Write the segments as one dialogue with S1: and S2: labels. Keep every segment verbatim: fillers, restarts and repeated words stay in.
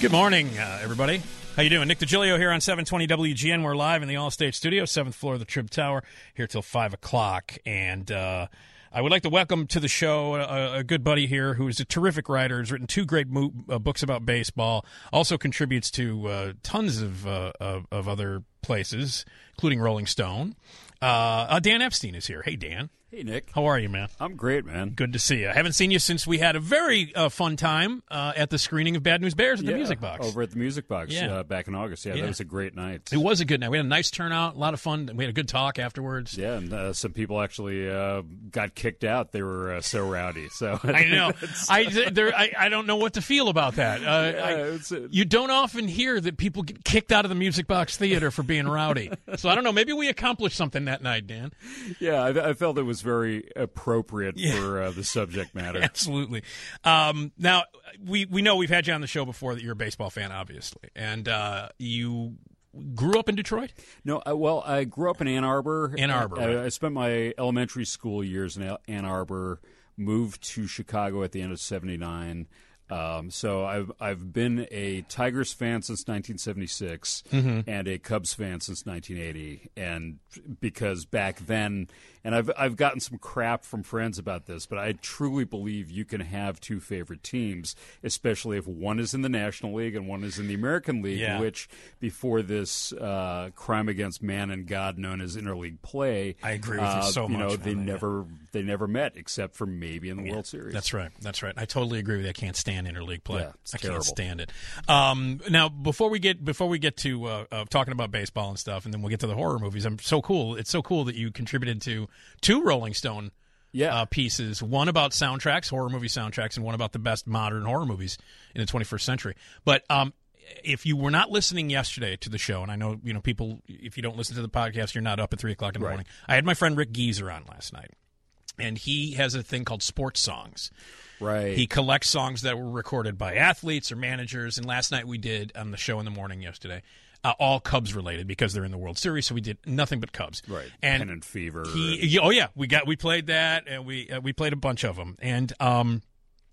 S1: Good morning, uh, everybody. How you doing? Nick DiGilio here on seven twenty W G N. We're live in the Allstate Studio, seventh floor of the Trib Tower, here till five o'clock. And uh, I would like to welcome to the show a, a good buddy here who is a terrific writer, has written two great mo- uh, books about baseball, also contributes to uh, tons of, uh, of of other places, including Rolling Stone. Uh, uh, Dan Epstein is here. Hey, Dan.
S2: Hey, Nick.
S1: How are you, man?
S2: I'm great, man.
S1: Good to see you. I haven't seen you since we had a very uh, fun time uh, at the screening of Bad News Bears at
S2: yeah,
S1: the Music Box.
S2: Over at the Music Box
S1: Yeah.
S2: uh, back in August. Yeah,
S1: Yeah.
S2: that was a great night.
S1: It was a good night. We had a nice turnout, a lot of fun. We had a good talk afterwards.
S2: Yeah, and uh, some people actually uh, got kicked out. They were uh, so rowdy. So
S1: I know. I, there, I I don't know what to feel about that. Uh,
S2: Yeah,
S1: I,
S2: it's, uh,
S1: you don't often hear that people get kicked out of the Music Box Theater for being rowdy. So I don't know. Maybe we accomplished something that night, Dan.
S2: yeah, I, I felt it was very appropriate
S1: Yeah.
S2: for uh, the subject matter.
S1: Absolutely. Um, now, we, we know we've had you on the show before that you're a baseball fan, obviously. And uh, you grew up in Detroit?
S2: No, I, well, I grew up in Ann Arbor.
S1: Ann Arbor,
S2: I,
S1: right.
S2: I spent my elementary school years in Al- Ann Arbor, moved to Chicago at the end of seventy-nine. Um, so I've I've been a Tigers fan since nineteen seventy-six
S1: Mm-hmm.
S2: and a Cubs fan since nineteen eighty. And because back then, and I've I've gotten some crap from friends about this, but I truly believe you can have two favorite teams, especially if one is in the National League and one is in the American League,
S1: Yeah.
S2: which before this uh, crime against man and God known as interleague play,
S1: I agree with you
S2: uh,
S1: so
S2: you know,
S1: much,
S2: they
S1: man, yeah.
S2: never they never met except for maybe in the World Series.
S1: That's right. That's right. I totally agree with you. I can't stand interleague play.
S2: Yeah, it's
S1: I
S2: terrible.
S1: can't stand it. Um, now, before we get before we get to uh, uh, talking about baseball and stuff, and then we'll get to the horror movies. I'm so cool. It's so cool that you contributed to two Rolling Stone
S2: Yeah.
S1: uh, pieces. One about soundtracks, horror movie soundtracks, and one about the best modern horror movies in the twenty-first century. But um, if you were not listening yesterday to the show, and I know you know people, if you don't listen to the podcast, you're not up at three o'clock in the
S2: Right.
S1: morning. I had my friend Rick Geezer on last night. And he has a thing called Sports Songs.
S2: Right.
S1: He collects songs that were recorded by athletes or managers. And last night we did on the show in the morning yesterday, uh, all Cubs related because they're in the World Series. So we did nothing but Cubs.
S2: Right.
S1: And
S2: Pennant Fever.
S1: He,
S2: and-
S1: yeah, oh yeah, we got we played that, and we uh, we played a bunch of them. And um,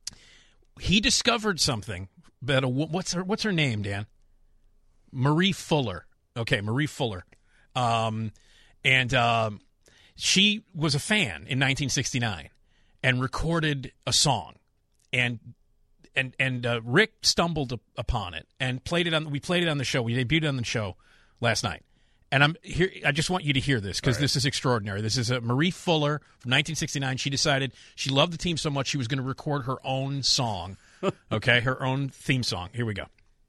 S1: he discovered something that a, wo- what's her what's her name, Dan? Marie Fuller. Okay, Marie Fuller. Um, and um. She was a fan in nineteen sixty-nine and recorded a song, and and and uh, Rick stumbled up upon it and played it on. We played it on the show. We debuted it on the show last night, and I'm here. I just want you to hear this because
S2: right.
S1: this is extraordinary. This is a Marie Fuller from nineteen sixty-nine. She decided she loved the team so much she was going to record her own song. Okay, her own theme song. Here we go.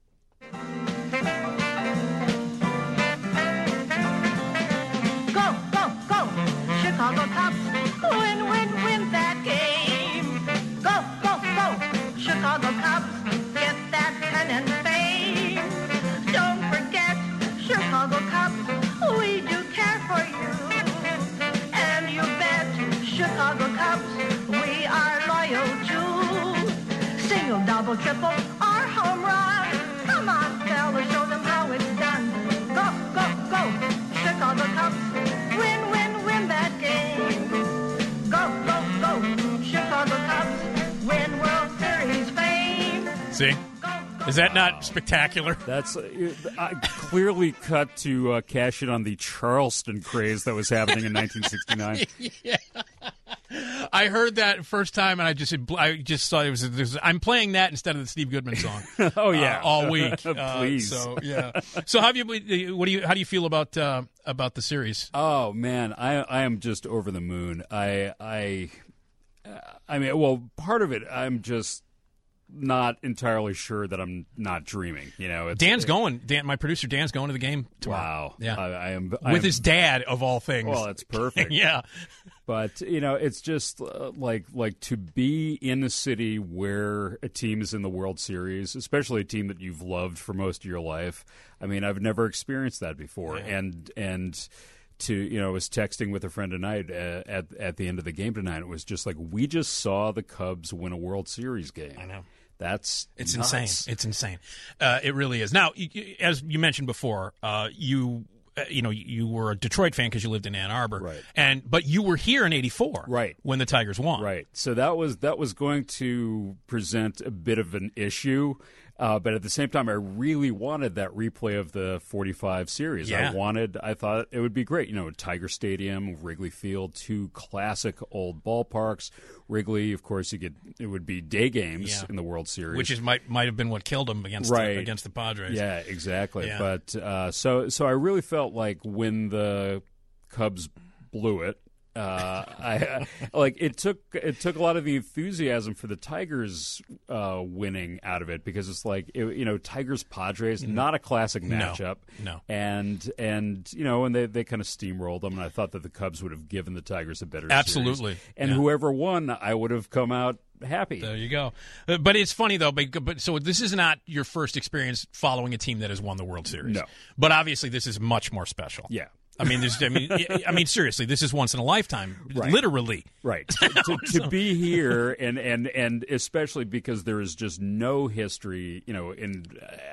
S3: Go, go, go, Chicago Cubs, win, win, win that game. Go, go, go, Chicago Cubs, get that pennant fame. Don't forget, Chicago Cubs, we do care for you. And you bet, Chicago Cubs, we are loyal too. Single, double, triple, or home run. Come on, fellas, show them how it's done. Go, go, go, Chicago Cubs, win, win, win that game. Go, go, go, Chicago Cubs, win World Series fame.
S1: See,
S3: Go, go,
S1: is that not spectacular?
S2: That's uh, I clearly cut to uh, cash in on the Charleston craze that was happening in nineteen sixty-nine.
S1: Yeah. I heard that first time, and I just I just thought it was. There's, I'm playing that instead of the Steve Goodman song.
S2: Oh yeah,
S1: uh, all week. Uh,
S2: Please.
S1: so yeah. So how do you? What do you? How do you feel about uh, about the series?
S2: Oh man, I I am just over the moon. I I I mean, well, part of it, I'm just not entirely sure that I'm not dreaming. You know, it's,
S1: Dan's
S2: it,
S1: going. Dan, my producer Dan's going to the game tomorrow.
S2: Wow.
S1: Yeah.
S2: I, I am
S1: With
S2: I am,
S1: his dad of all things.
S2: Well, that's perfect.
S1: yeah.
S2: But you know, it's just uh, like like to be in a city where a team is in the World Series, especially a team that you've loved for most of your life. I mean, I've never experienced that before,
S1: Yeah.
S2: and and to you know, I was texting with a friend tonight uh, at at the end of the game tonight. It was just like we just saw the Cubs win a World Series game.
S1: I know.
S2: That's
S1: It's
S2: nuts.
S1: insane. It's insane. Uh, it really is. Now, you- you- as you mentioned before, uh, you uh, you know you were a Detroit fan because you lived in Ann Arbor,
S2: Right.
S1: And but you were here in eighty-four,
S2: Right.
S1: when the Tigers won,
S2: Right. So that was that was going to present a bit of an issue Uh, but at the same time, I really wanted that replay of the forty-five series.
S1: Yeah.
S2: I wanted, I thought it would be great. You know, Tiger Stadium, Wrigley Field, two classic old ballparks. Wrigley, of course, you get it would be day games
S1: Yeah.
S2: in the World Series,
S1: Which is might might have been what killed him against
S2: Right.
S1: the, against the Padres.
S2: yeah, exactly.
S1: Yeah.
S2: But uh, so so I really felt like when the Cubs blew it. Uh, I like it took it took a lot of the enthusiasm for the Tigers uh, winning out of it because it's like it, you know Tigers Padres not a classic
S1: No.
S2: matchup
S1: No.
S2: and and you know and they, they kind of steamrolled them and I thought that the Cubs would have given the Tigers a better
S1: Absolutely.
S2: series. And
S1: Yeah.
S2: whoever won I would have come out happy.
S1: There you go. Uh, But it's funny though. But, but so this is not your first experience following a team that has won the World Series.
S2: No.
S1: But obviously this is much more special.
S2: Yeah.
S1: I mean, there's, I mean, I mean, seriously, this is once in a lifetime,
S2: Right.
S1: literally.
S2: Right. to, to, to be here, and, and, and especially because there is just no history, you know, in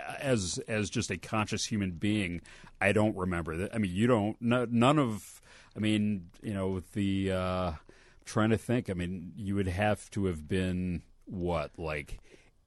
S2: as as just a conscious human being, I don't remember that. I mean, you don't. No, none of. I mean, you know, the. Uh, I'm trying to think. I mean, you would have to have been what, like.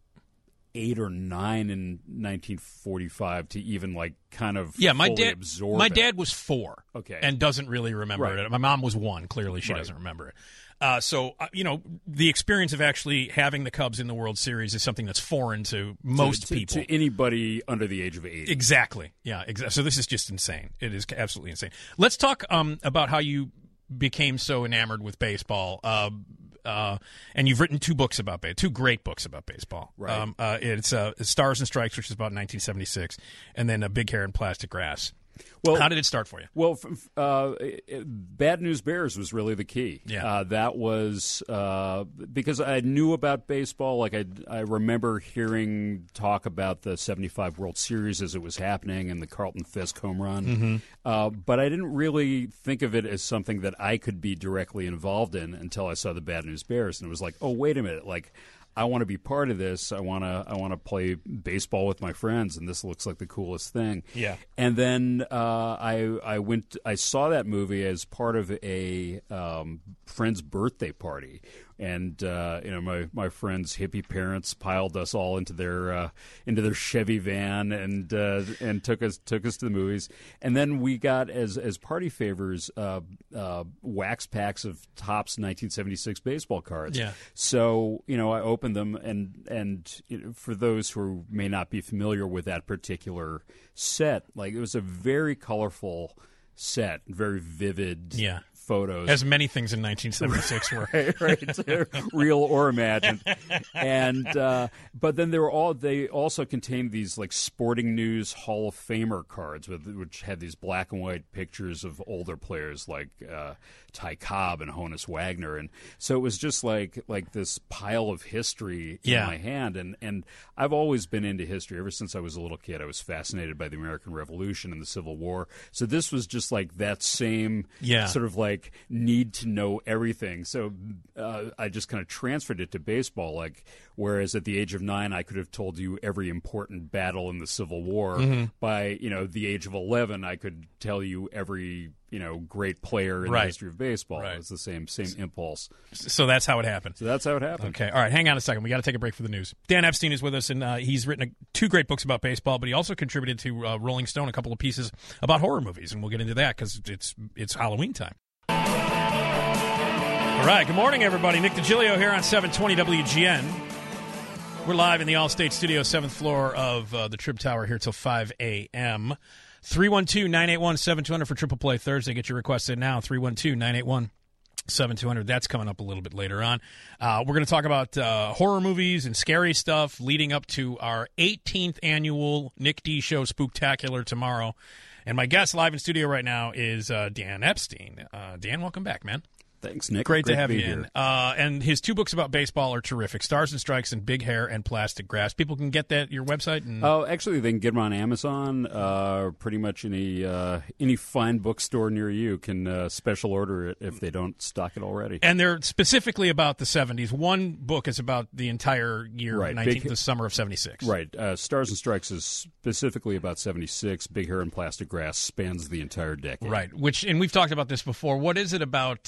S2: Eight or nine in nineteen forty-five to even like kind of
S1: Yeah, my
S2: fully
S1: dad.
S2: absorb
S1: My
S2: it.
S1: dad was four.
S2: Okay.
S1: and doesn't really remember
S2: Right.
S1: it. My mom was one. Clearly, she
S2: Right.
S1: doesn't remember it. Uh, so uh, you know, the experience of actually having the Cubs in the World Series is something that's foreign to most
S2: to,
S1: people.
S2: to anybody under the age of eighty.
S1: Exactly. Yeah. Exactly. So this is just insane. It is absolutely insane. Let's talk um, about how you became so enamored with baseball. Uh, uh, and you've written two books about baseball, two great books about baseball.
S2: Right.
S1: Um, uh, it's uh, Stars and Strikes, which is about nineteen seventy-six, and then uh, Big Hair and Plastic Grass.
S2: Well,
S1: How did it start for you?
S2: Well, f- f- uh, Bad News Bears was really the key.
S1: Yeah.
S2: Uh, that was uh, because I knew about baseball. Like I, I remember hearing talk about the seventy-five World Series as it was happening and the Carlton Fisk home run.
S1: Mm-hmm.
S2: Uh, but I didn't really think of it as something that I could be directly involved in until I saw the Bad News Bears. And it was like, oh, wait a minute. Like, I want to be part of this. I want to. I want to play baseball with my friends, and this looks like the coolest thing.
S1: Yeah.
S2: And then uh, I I went. I saw that movie as part of a um, friend's birthday party, and uh, you know my, my friend's hippie parents piled us all into their uh, into their Chevy van and uh, and took us took us to the movies. And then we got as as party favors uh, uh, wax packs of Topps nineteen seventy-six baseball cards.
S1: Yeah.
S2: So you know I opened them, and and you know, for those who may not be familiar with that particular set, like it was a very colorful set, very vivid
S1: Yeah.
S2: photos.
S1: As many things in nineteen seventy-six were.
S2: right, right. Real or imagined. And uh, but then they were all they also contained these like Sporting News Hall of Famer cards with which had these black and white pictures of older players like uh, Ty Cobb and Honus Wagner, and so it was just like like this pile of history
S1: Yeah.
S2: in my hand. And and I've always been into history ever since I was a little kid. I was fascinated by the American Revolution and the Civil War. So this was just like that same
S1: Yeah.
S2: sort of like need to know everything. So uh, I just kind of transferred it to baseball. Like whereas at the age of nine, I could have told you every important battle in the Civil War.
S1: Mm-hmm.
S2: By you know the age of eleven, I could tell you every you know great player in
S1: Right.
S2: the history of baseball.
S1: Right.
S2: It's the same same impulse.
S1: So that's how it happened.
S2: So that's how it happened.
S1: Okay. All right. Hang on a second. We got to take a break for the news. Dan Epstein is with us, and uh, he's written a, two great books about baseball, but he also contributed to uh, Rolling Stone a couple of pieces about horror movies, and we'll get into that because it's it's Halloween time. All right. Good morning, everybody. Nick DiGilio here on seven twenty W G N. We're live in the Allstate Studio, seventh floor of uh, the Trib Tower here till five a.m. three one two, nine eight one, seven two zero zero for Triple Play Thursday. Get your requests in now, three one two, nine eight one, seven two zero zero. That's coming up a little bit later on. Uh, we're going to talk about uh, horror movies and scary stuff leading up to our eighteenth annual Nick D Show Spooktacular tomorrow. And my guest live in studio right now is uh, Dan Epstein. Uh, Dan, welcome back, man.
S2: Thanks, Nick.
S1: Great, to have
S2: be
S1: you
S2: here.
S1: in. Uh, and his two books about baseball are terrific, Stars and Strikes and Big Hair and Plastic Grass. People can get that at your website? And
S2: Oh, actually, they can get them on Amazon. Uh, pretty much any uh, any fine bookstore near you can uh, special order it if they don't stock it already.
S1: And they're specifically about the seventies. One book is about the entire year,
S2: Right,
S1: nineteen,
S2: big-
S1: the summer of seventy-six.
S2: Right. Uh, Stars and Strikes is specifically about seventy-six. Big Hair and Plastic Grass spans the entire decade.
S1: Right. Which, and we've talked about this before. What is it about the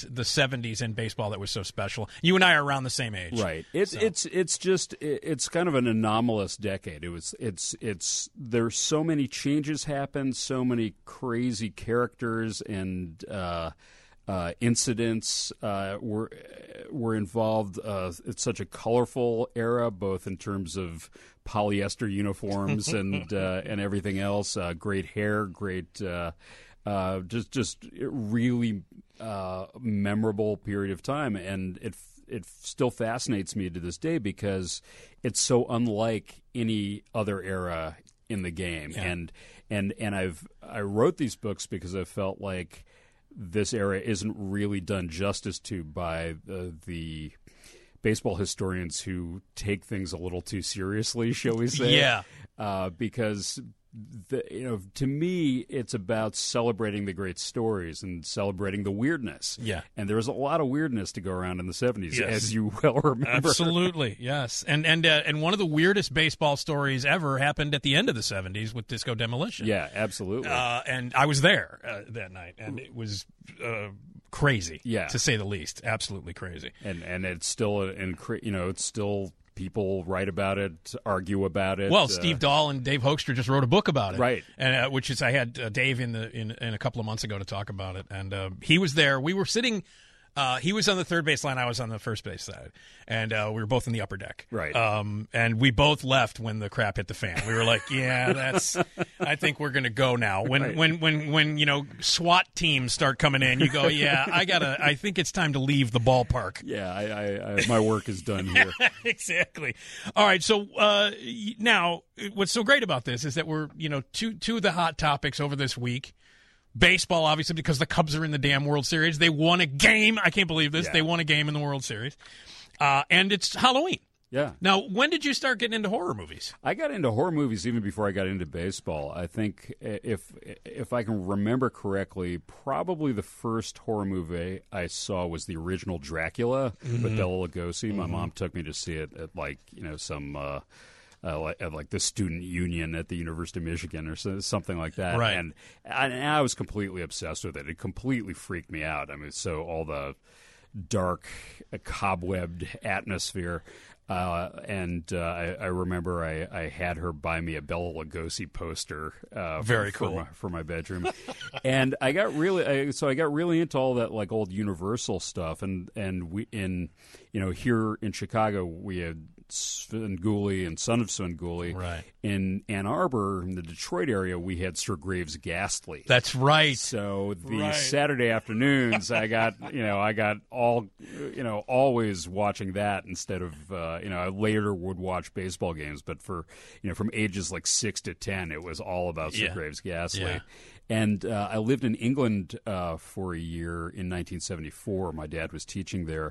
S1: seventies in baseball that was so special. You and I are around the same age,
S2: right? It's
S1: so.
S2: it's it's just it's kind of an anomalous decade. It was it's it's there's so many changes happened, so many crazy characters and uh, uh, incidents uh, were were involved. Uh, it's such a colorful era, both in terms of polyester uniforms and uh, and everything else. Uh, great hair, great. Uh, Uh, just, just really uh, memorable period of time, and it it still fascinates me to this day because it's so unlike any other era in the game.
S1: Yeah.
S2: And and and I've I wrote these books because I felt like this era isn't really done justice to by the, the baseball historians who take things a little too seriously, shall we say?
S1: Yeah,
S2: uh, because. The, you know, to me, it's about celebrating the great stories and celebrating the weirdness.
S1: Yeah.
S2: And there was a lot of weirdness to go around in the seventies,
S1: Yes.
S2: as you well remember.
S1: Absolutely, yes. And and uh, and one of the weirdest baseball stories ever happened at the end of the seventies with Disco Demolition.
S2: Yeah, absolutely.
S1: Uh, and I was there uh, that night, and it was uh, crazy,
S2: Yeah.
S1: to say the least. Absolutely crazy.
S2: and and it's still, in, you know, it's still. People write about it, argue about it.
S1: Well,
S2: uh,
S1: Steve Dahl and Dave Hoekstra just wrote a book about it,
S2: Right.
S1: And uh, which is I had uh, Dave in the in, in a couple of months ago to talk about it, and uh, he was there. We were sitting. Uh, he was on the third base line. I was on the first base side, and uh, we were both in the upper deck.
S2: Right.
S1: Um, and we both left when the crap hit the fan. We were like, "Yeah, that's. I think we're going to go now." When
S2: Right.
S1: when when when you know SWAT teams start coming in, you go, "Yeah, I gotta. I think it's time to leave the ballpark."
S2: Yeah, I, I, I, my work is done here.
S1: Exactly. All right. So uh, y- now, what's so great about this is that we're, you know, two two of the hot topics over this week. Baseball, obviously, because the Cubs are in the damn World Series. They won a game. I can't believe this.
S2: Yeah.
S1: They won a game in the World Series. Uh, and it's Halloween.
S2: Yeah.
S1: Now, when did you start getting into horror movies?
S2: I got into horror movies even before I got into baseball. I think if if I can remember correctly, probably the first horror movie I saw was the original Dracula
S1: Mm-hmm.
S2: with Bela Lugosi. My mom took me to see it at like you know some uh, uh, like, at like the student union at the University of Michigan or so, something like that.
S1: Right.
S2: And, I, and I was completely obsessed with it. It completely freaked me out. I mean, so all the dark, uh, cobwebbed atmosphere. Uh, and uh, I, I remember I, I had her buy me a Bela Lugosi poster. Uh,
S1: Very
S2: for,
S1: cool.
S2: for my, for my bedroom, and I got really I, so I got really into all that like old Universal stuff, and and we in you know here in Chicago we had Svengoolie and Son of Svengoolie.
S1: Right.
S2: In Ann Arbor, in the Detroit area, we had Sir Graves Ghastly.
S1: That's right.
S2: So the
S1: Right.
S2: Saturday afternoons, I got you know I got all you know always watching that instead of uh, you know I later would watch baseball games, but for you know from ages like six to ten, it was all about Sir
S1: Yeah.
S2: Graves Ghastly.
S1: Yeah.
S2: And uh, I lived in England uh, for a year in nineteen seventy-four. My dad was teaching there,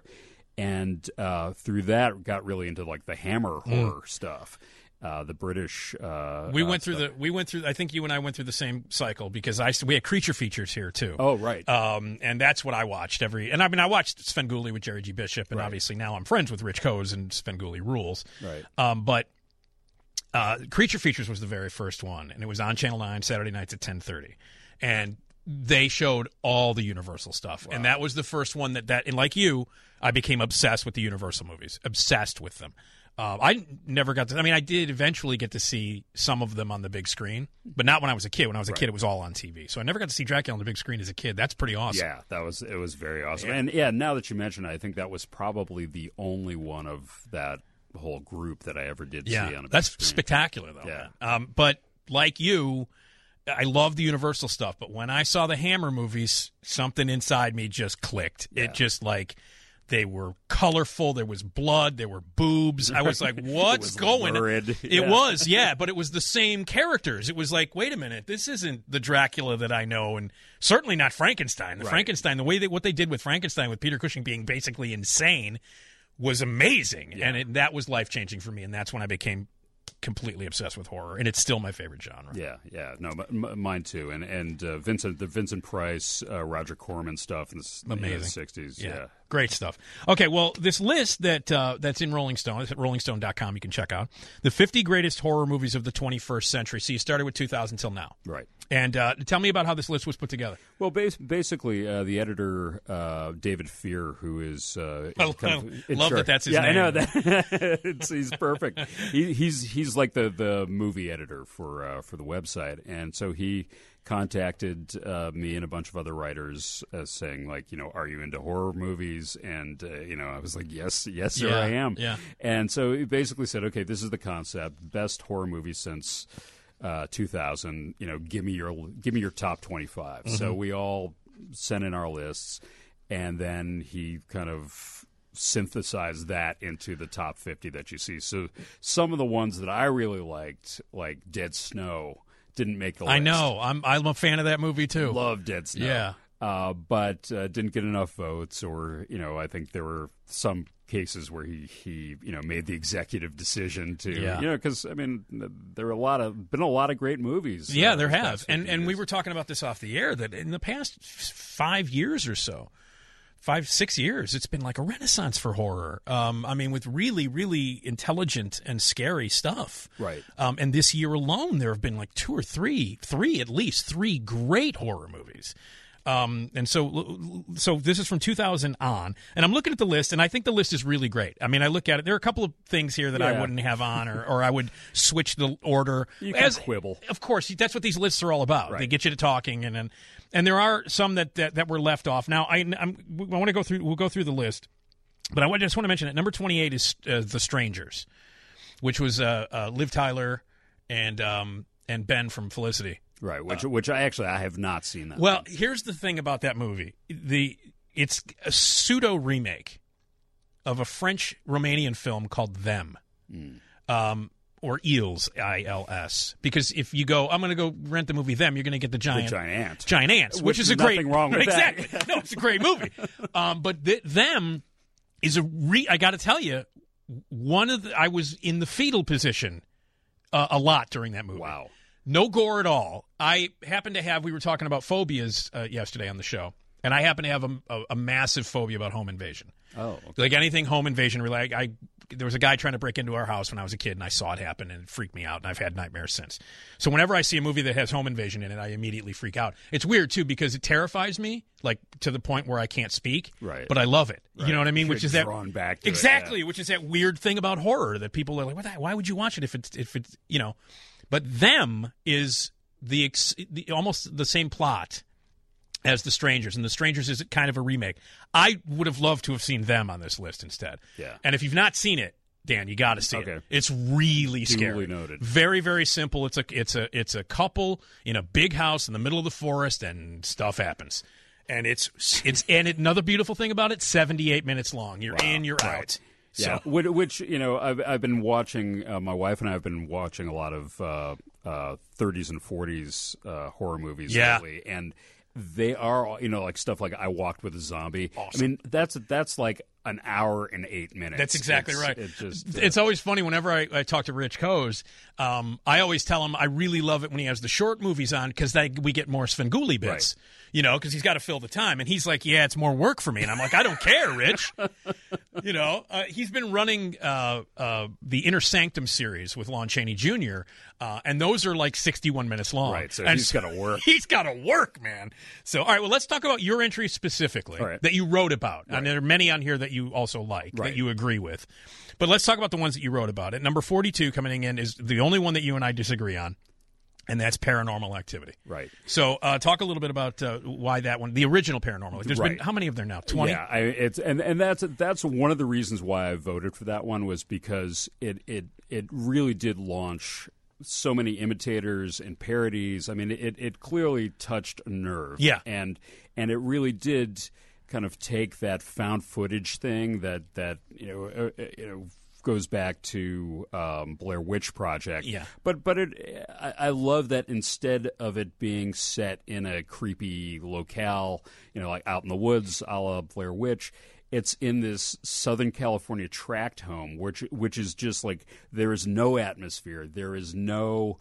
S2: and uh, through that got really into like the Hammer horror stuff. Uh, the British. Uh,
S1: We
S2: uh,
S1: went through
S2: stuff.
S1: the. We went through. I think you and I went through the same cycle because I we had Creature Features here too.
S2: Oh, right.
S1: Um, and that's what I watched every. And I mean, I watched Svengoolie with Jerry G. Bishop, and
S2: Right.
S1: obviously now I'm friends with Rich Coase, and Svengoolie rules.
S2: Right.
S1: Um, but uh, Creature Features was the very first one, and it was on Channel Nine Saturday nights at ten thirty, and they showed all the Universal stuff, and that was the first one that that. And like you, I became obsessed with the Universal movies, obsessed with them. Uh, I never got to. I mean, I did eventually get to see some of them on the big screen, but not when I was a kid. When I was a kid, it was all on T V. So I never got to see Dracula on the big screen as a kid. That's pretty awesome.
S2: Yeah, that was it. Was very awesome, and yeah, now that you mention it, I think that was probably the only one of that whole group that I ever did
S1: Yeah,
S2: see on a big
S1: that's
S2: screen.
S1: spectacular, though.
S2: Yeah.
S1: man. Um, but like you, I love the Universal stuff. But when I saw the Hammer movies, something inside me just clicked.
S2: Yeah.
S1: It just like they were colorful. There was blood. There were boobs. I was like, "What's
S2: was
S1: going?"
S2: lurid.
S1: It
S2: Yeah.
S1: was, yeah, but it was the same characters. It was like, wait a minute, this isn't the Dracula that I know, and certainly not Frankenstein. The
S2: Right.
S1: Frankenstein, the way that what they did with Frankenstein, with Peter Cushing being basically insane, was amazing, and it, that was life changing for me. And that's when I became completely obsessed with horror, and it's still my favorite genre.
S2: Yeah, yeah, no, m- m- mine too. And and uh, Vincent, the Vincent Price, uh, Roger Corman stuff in the s- you know,
S1: Amazing.
S2: sixties.
S1: Yeah.
S2: Yeah,
S1: Great stuff. Okay, well, this list that uh, that's in Rolling Stone, it's at rolling stone dot com, you can check out, the fifty greatest horror movies of the twenty-first century. So you started with two thousand till now.
S2: Right.
S1: And uh, tell me about how this list was put together.
S2: Well, bas- basically, uh, the editor, uh, David Fear, who is... Uh,
S1: I
S2: is kind
S1: love
S2: of in
S1: that
S2: charge-
S1: that's his
S2: yeah,
S1: name.
S2: I know. That. it's, he's perfect. He, he's he's like the, the movie editor for uh, for the website. And so he contacted uh, me and a bunch of other writers uh, saying, like, you know, are you into horror movies? And, uh, you know, I was like, yes, yes, sir,
S1: Yeah,
S2: I am.
S1: yeah.
S2: And so he basically said, okay, this is the concept. Best horror movie since... Uh, two thousand, you know, give me your give me your top twenty-five.
S1: Mm-hmm.
S2: So we all sent in our lists, and then he kind of synthesized that into the top fifty that you see. So some of the ones that I really liked, like Dead Snow, didn't make the list.
S1: I know. I'm I'm a fan of that movie, too.
S2: Love Dead Snow.
S1: Yeah.
S2: Uh, but uh, didn't get enough votes, or, you know, I think there were some cases where he, he you know, made the executive decision to,
S1: Yeah.
S2: you know, because, I mean, there are a lot of, been a lot of great movies.
S1: Yeah,
S2: uh,
S1: there
S2: this
S1: have.
S2: past
S1: And
S2: fifty
S1: and we
S2: years.
S1: were talking about this off the air, that in the past f- five years or so, five, six years, it's been like a renaissance for horror. Um, I mean, with really, really intelligent and scary stuff.
S2: Right.
S1: Um, and this year alone, there have been like two or three, three at least, three great horror movies. Um, and so, so this is from two thousand on, and I'm looking at the list, and I think the list is really great. I mean, I look at it. There are a couple of things here that I
S2: Yeah.
S1: wouldn't have on, or, or I would switch the order.
S2: You can quibble.
S1: Of course, that's what these lists are all about.
S2: Right.
S1: They get you to talking, and and, and there are some that, that, that were left off. Now, I I'm, I want to go through. We'll go through the list, but I just want to mention that number twenty-eight is uh, The Strangers, which was uh, uh, Liv Tyler and um, and Ben from Felicity.
S2: Right, which which I actually I have not seen that.
S1: Well,
S2: one.
S1: here's the thing about that movie. The it's a pseudo remake of a French Romanian film called Them.
S2: Mm.
S1: Um, or Eels, I L S. Because if you go, I'm going to go rent the movie Them, you're going to get the
S2: The
S1: giant,
S2: giant ant.
S1: giant ants, which,
S2: Which
S1: is
S2: is
S1: a great
S2: nothing wrong with that.
S1: exactly. No, it's a great movie. Um, but th- Them is a re. I got to tell you, one of the, I was in the fetal position uh, a lot during that movie.
S2: Wow.
S1: No gore at all. I happen to have, we were talking about phobias uh, yesterday on the show, and I happen to have a, a, a massive phobia about home invasion.
S2: Oh, okay.
S1: Like anything home invasion related. I, there was a guy trying to break into our house when I was a kid, and I saw it happen, and it freaked me out, and I've had nightmares since. So whenever I see a movie that has home invasion in it, I immediately freak out. It's weird, too, because it terrifies me, like to the point where I can't speak,
S2: Right.
S1: but I love it.
S2: Right.
S1: You know what I mean?
S2: You're
S1: Which is that
S2: drawn back to it,
S1: exactly,
S2: yeah.
S1: which is that weird thing about horror that people are like, what the, why would you watch it if it's, if it's, you know, but Them is the, ex, the almost the same plot as The Strangers, and The Strangers is kind of a remake. I would have loved to have seen Them on this list instead.
S2: Yeah.
S1: And if you've not seen it, Dan, you got to see
S2: Okay.
S1: it. It's really scary.
S2: Duly noted.
S1: Very, very simple. It's a it's a it's a couple in a big house in the middle of the forest, and stuff happens. And it's it's and it, another beautiful thing about it, seventy-eight minutes long. You're
S2: Wow.
S1: in, you're
S2: Right.
S1: out.
S2: Yeah,
S1: So
S2: which, which you know, I've I've been watching. Uh, my wife and I have been watching a lot of uh, uh, thirties and forties uh, horror movies
S1: Yeah.
S2: lately, and they are, you know, like stuff like I Walked with a Zombie.
S1: Awesome.
S2: I mean, that's that's like an hour and eight minutes.
S1: That's exactly
S2: It's-
S1: right.
S2: It just, uh,
S1: it's always funny whenever I, I talk to Rich Coase, um, I always tell him I really love it when he has the short movies on because we get more Svengoolie bits, you know, because he's got to fill the time. And he's like, yeah, it's more work for me. And I'm like, I don't care, Rich. you know, uh, he's been running uh, uh, the Inner Sanctum series with Lon Chaney Junior, uh, and those are like sixty-one minutes long.
S2: Right, so
S1: and
S2: he's gotta work.
S1: He's got to work, man. So, all right, well, let's talk about your entry specifically
S2: All right.
S1: that you wrote about. And there are many on here that you also like,
S2: Right.
S1: that you agree with. But let's talk about the ones that you wrote about. At number forty-two coming in is the only one that you and I disagree on, and that's Paranormal Activity.
S2: right.
S1: So uh, talk a little bit about uh, why that one, the original Paranormal. There's
S2: Right.
S1: been, how many of there now? twenty?
S2: Yeah, I, it's and, and that's that's one of the reasons why I voted for that one was because it it it really did launch so many imitators and parodies. I mean, it it clearly touched a nerve.
S1: Yeah.
S2: and and it really did kind of take that found footage thing that that you know uh, you know goes back to um, Blair Witch Project.
S1: Yeah.
S2: But but it I, I love that instead of it being set in a creepy locale, you know, like out in the woods, a la Blair Witch, it's in this Southern California tract home, which which is just like there is no atmosphere, there is no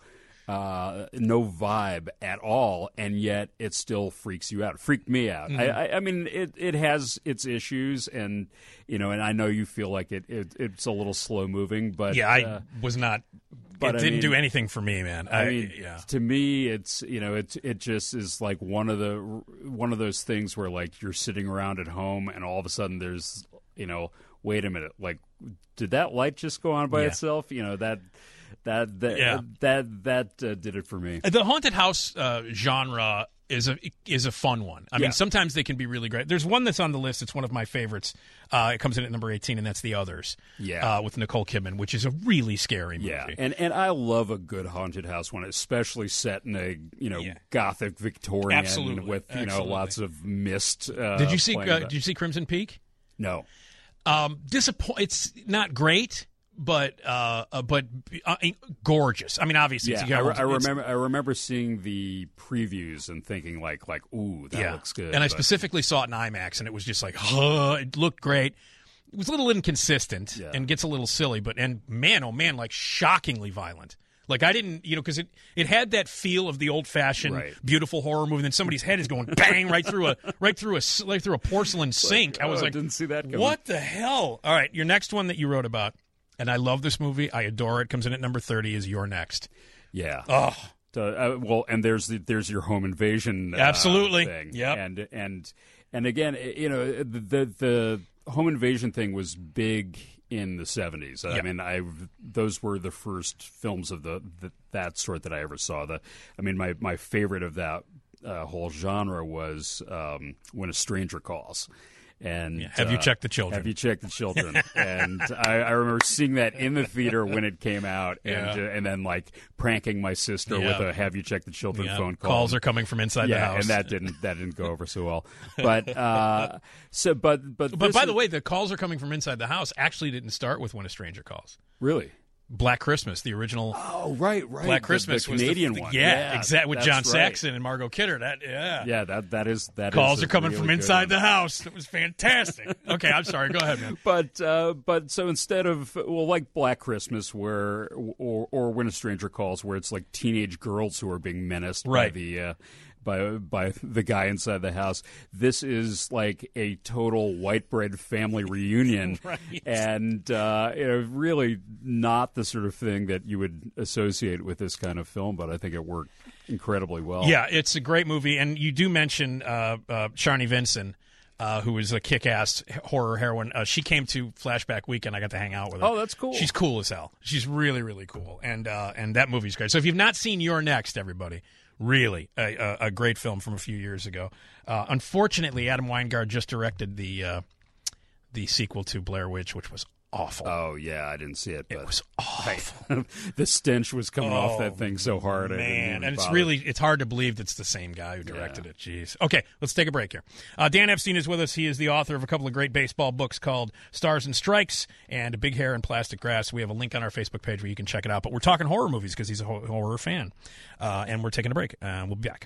S2: uh, no vibe at all, and yet it still freaks you out. It freaked me out. Mm-hmm. I, I, I mean, it, it has its issues, and you know, and I know you feel like it, it it's a little slow moving, but
S1: yeah, I
S2: uh,
S1: was not.
S2: But
S1: it
S2: I
S1: didn't
S2: mean,
S1: do anything for me, man. I,
S2: I mean,
S1: yeah.
S2: to me, it's you know, it it just is like one of the one of those things where like you're sitting around at home, and all of a sudden there's you know, wait a minute, like did that light just go on by
S1: yeah.
S2: itself? You know that. That that
S1: yeah.
S2: that that uh, did it for me.
S1: The haunted house uh, genre is a is a fun one. I
S2: yeah.
S1: mean, sometimes they can be really great. There's one that's on the list. It's one of my favorites. Uh, it comes in at number eighteen, and that's The Others.
S2: Yeah,
S1: uh, with Nicole Kidman, which is a really scary movie.
S2: Yeah, and and I love a good haunted house one, especially set in a you know
S1: yeah.
S2: Gothic Victorian
S1: Absolutely.
S2: with you
S1: Absolutely.
S2: know lots of mist. Uh,
S1: did you see?
S2: playing
S1: Uh,
S2: that.
S1: did you see Crimson Peak?
S2: No.
S1: Um, disappoint. It's not great. But uh, uh, but uh, gorgeous. I mean, obviously,
S2: yeah.
S1: it's,
S2: I, re-
S1: it's,
S2: I remember. I remember seeing the previews and thinking like, like, ooh, that
S1: yeah.
S2: looks good.
S1: And I
S2: but...
S1: specifically saw it in IMAX, and it was just like, huh, it looked great. It was a little inconsistent
S2: yeah.
S1: and gets a little silly, but and man, oh man, like shockingly violent. Like I didn't, you know, because it, it had that feel of the old fashioned
S2: right.
S1: beautiful horror movie. And then somebody's head is going bang right through a right through a right through a porcelain sink.
S2: Like,
S1: I was
S2: oh,
S1: like,
S2: I didn't see that coming.
S1: What the hell? All right, your next one that you wrote about. And I love this movie. I adore it. Comes in at number thirty. Is You're Next.
S2: Yeah.
S1: Oh.
S2: Uh, uh, well, and there's the, there's your home invasion. Uh,
S1: Absolutely.
S2: Thing.
S1: Yep.
S2: And and and again, you know, the the home invasion thing was big in the seventies. I
S1: yep.
S2: mean, I those were the first films of the, the that sort that I ever saw. The I mean, my my favorite of that uh, whole genre was um, When a Stranger Calls. And
S1: yeah. Have you
S2: uh,
S1: checked the children?
S2: Have you checked the children? and I, I remember seeing that in the theater when it came out, and
S1: yeah.
S2: uh, and then like pranking my sister
S1: yeah.
S2: with a "Have you checked the children?"
S1: yeah.
S2: phone call.
S1: Calls are coming from inside
S2: yeah,
S1: the house,
S2: and that didn't that didn't go over so well. But uh, so, but but
S1: but by
S2: is,
S1: the way, the calls are coming from inside the house. Actually, didn't start with When a Stranger Calls.
S2: Really.
S1: Black Christmas, the original.
S2: Oh, right, right.
S1: Black
S2: the,
S1: Christmas
S2: the
S1: was
S2: Canadian
S1: the,
S2: one.
S1: Yeah,
S2: yeah
S1: exactly. With
S2: that's
S1: John
S2: right.
S1: Saxon and Margot Kidder. That, yeah,
S2: yeah. That that is that.
S1: Calls
S2: is
S1: are coming
S2: really
S1: from
S2: good
S1: inside
S2: one.
S1: the house. It was fantastic. Okay, I'm sorry. Go ahead, man.
S2: But uh, but so instead of well, like Black Christmas, where or or When a Stranger Calls, where it's like teenage girls who are being menaced
S1: right.
S2: by the. Uh, By by the guy inside the house. This is like a total white bread family reunion,
S1: right.
S2: and uh, you know, really not the sort of thing that you would associate with this kind of film. But I think it worked incredibly well.
S1: Yeah, it's a great movie, and you do mention uh, uh, Sharni Vinson. Uh, who is a kick-ass horror heroine. Uh, she came to Flashback Weekend. I got to hang out with her.
S2: Oh, that's cool.
S1: She's cool as hell. She's really, really cool. And uh, and that movie's great. So if you've not seen You're Next, everybody, really a, a, a great film from a few years ago. Uh, unfortunately, Adam Weingart just directed the uh, the sequel to Blair Witch, which was awful.
S2: Oh, yeah, I didn't see it. But
S1: it was awful.
S2: The stench was coming
S1: oh,
S2: off that thing so hard.
S1: Man,
S2: I didn't even
S1: and it's
S2: bother.
S1: really it's hard to believe that's the same guy who directed
S2: Yeah.
S1: it. Jeez. Okay, let's take a break here. Uh, Dan Epstein is with us. He is the author of a couple of great baseball books called Stars and Strikes and Big Hair and Plastic Grass. We have a link on our Facebook page where you can check it out. But we're talking horror movies because he's a ho- horror fan. Uh, and we're taking a break. Uh, we'll be back.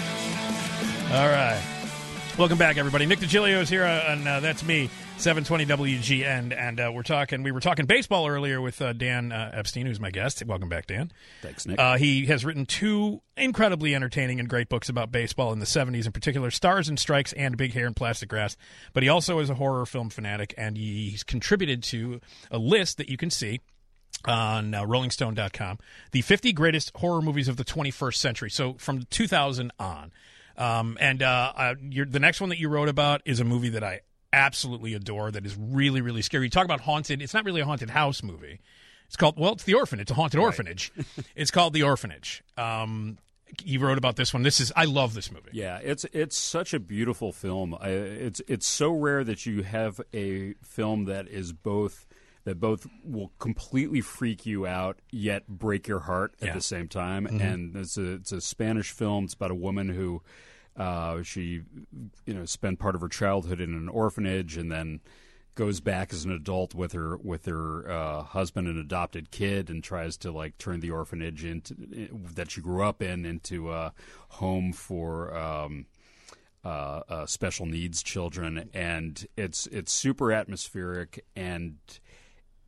S1: All right. Welcome back, everybody. Nick DiGilio is here, uh, and uh, that's me, seven twenty W G N, and uh, we're talking. We were talking baseball earlier with uh, Dan uh, Epstein, who's my guest. Welcome back, Dan.
S2: Thanks, Nick.
S1: Uh, he has written two incredibly entertaining and great books about baseball in the seventies, in particular, Stars and Strikes and Big Hair and Plastic Grass. But he also is a horror film fanatic, and he's contributed to a list that you can see on uh, rolling stone dot com, the fifty greatest horror movies of the twenty-first century, so from two thousand on. Um, and uh, uh, you're, the next one that you wrote about is a movie that I absolutely adore that is really, really scary. You talk about haunted. It's not really a haunted house movie. It's called, well, it's The Orphanage. It's a haunted
S2: Right.
S1: orphanage. It's called The Orphanage. Um, you wrote about this one. This is, I love this movie.
S2: Yeah, it's it's such a beautiful film. I, it's it's so rare that you have a film that is both that both will completely freak you out yet break your heart at
S1: Yeah.
S2: the same time.
S1: Mm-hmm.
S2: And it's a it's a Spanish film. It's about a woman who uh, she you know spent part of her childhood in an orphanage and then goes back as an adult with her with her uh, husband and adopted kid and tries to like turn the orphanage into that she grew up in into a home for um, uh, uh, special needs children. And it's it's super atmospheric, and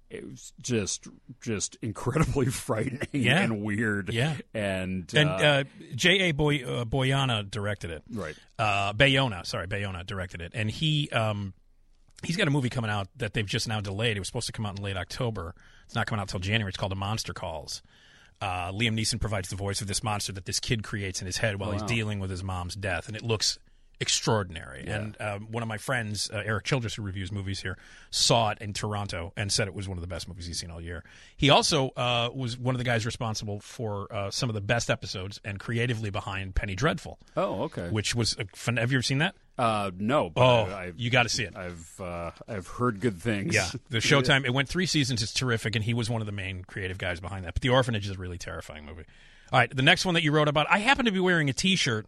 S2: it was just just incredibly frightening
S1: Yeah.
S2: and weird.
S1: Yeah.
S2: And,
S1: And
S2: uh,
S1: uh, J A. Boy, uh, Boyana directed it.
S2: right.
S1: Uh, Bayona, sorry, Bayona directed it. And he um, he's got a movie coming out that they've just now delayed. It was supposed to come out in late October. It's not coming out until January. It's called A Monster Calls. Uh, Liam Neeson provides the voice of this monster that this kid creates in his head while
S2: Oh,
S1: he's
S2: wow.
S1: dealing with his mom's death. And it looks extraordinary.
S2: Yeah.
S1: And um, one of my friends, uh, Eric Childress, who reviews movies here, saw it in Toronto and said it was one of the best movies he's seen all year. He also uh, was one of the guys responsible for uh, some of the best episodes and creatively behind Penny Dreadful,
S2: Oh, okay.
S1: which was a fun. Have you ever seen that?
S2: Uh, no. But
S1: Oh,
S2: I, I've,
S1: you got to see it.
S2: I've uh, I've heard good things.
S1: Yeah, the Showtime. It went three seasons. It's terrific, and he was one of the main creative guys behind that. But The Orphanage is a really terrifying movie. All right, the next one that you wrote about. I happen to be wearing a T-shirt.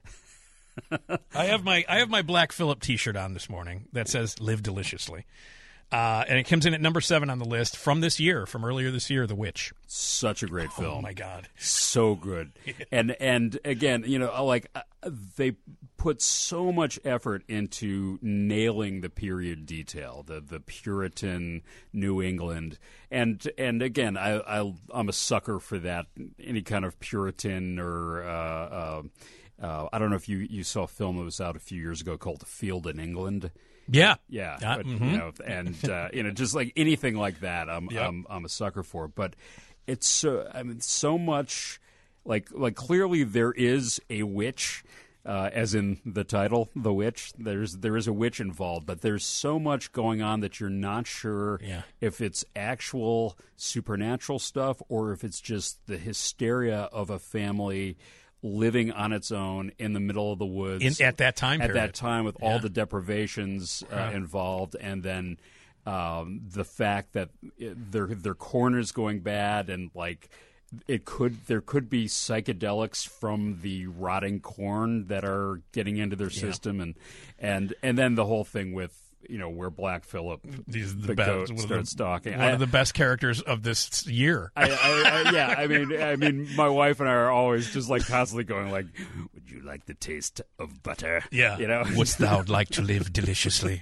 S1: I have my I have my Black Phillip T-shirt on this morning that says "Live Deliciously," uh, and it comes in at number seven on the list from this year, from earlier this year. The Witch.
S2: Such a great film.
S1: Oh my God,
S2: So good. And and again, you know, like uh, they put so much effort into nailing the period detail, the the Puritan New England. And and again, I, I I'm a sucker for that, any kind of Puritan or uh, uh, uh, I don't know if you, you saw a film that was out a few years ago called The Field in England.
S1: yeah,
S2: Yeah,
S1: Uh,
S2: but,
S1: mhm.
S2: you know, and uh, you know, just like anything like that, I'm
S1: Yep.
S2: I'm I'm a sucker for. But it's so I mean, so much like like clearly there is a witch, uh, as in the title, The Witch. There's there is a witch involved, but there's so much going on that you're not sure
S1: Yeah.
S2: if it's actual supernatural stuff or if it's just the hysteria of a family living on its own in the middle of the woods
S1: in, at that time
S2: at
S1: period.
S2: that time with
S1: Yeah.
S2: all the deprivations uh, involved, and then um, the fact that it, their their corn is going bad, and like it could there could be psychedelics from the rotting corn that are getting into their system, and and and then the whole thing with, you know, where Black Phillip
S1: These are the,
S2: the
S1: best.
S2: goat
S1: one of
S2: starts
S1: the,
S2: talking.
S1: One
S2: I-
S1: of the best characters of this year.
S2: I, I, I, yeah, I mean, I mean, my wife and I are always just like constantly going like, "Would you like the taste of butter?"
S1: Yeah.
S2: you know.
S1: Wouldst thou like to live deliciously?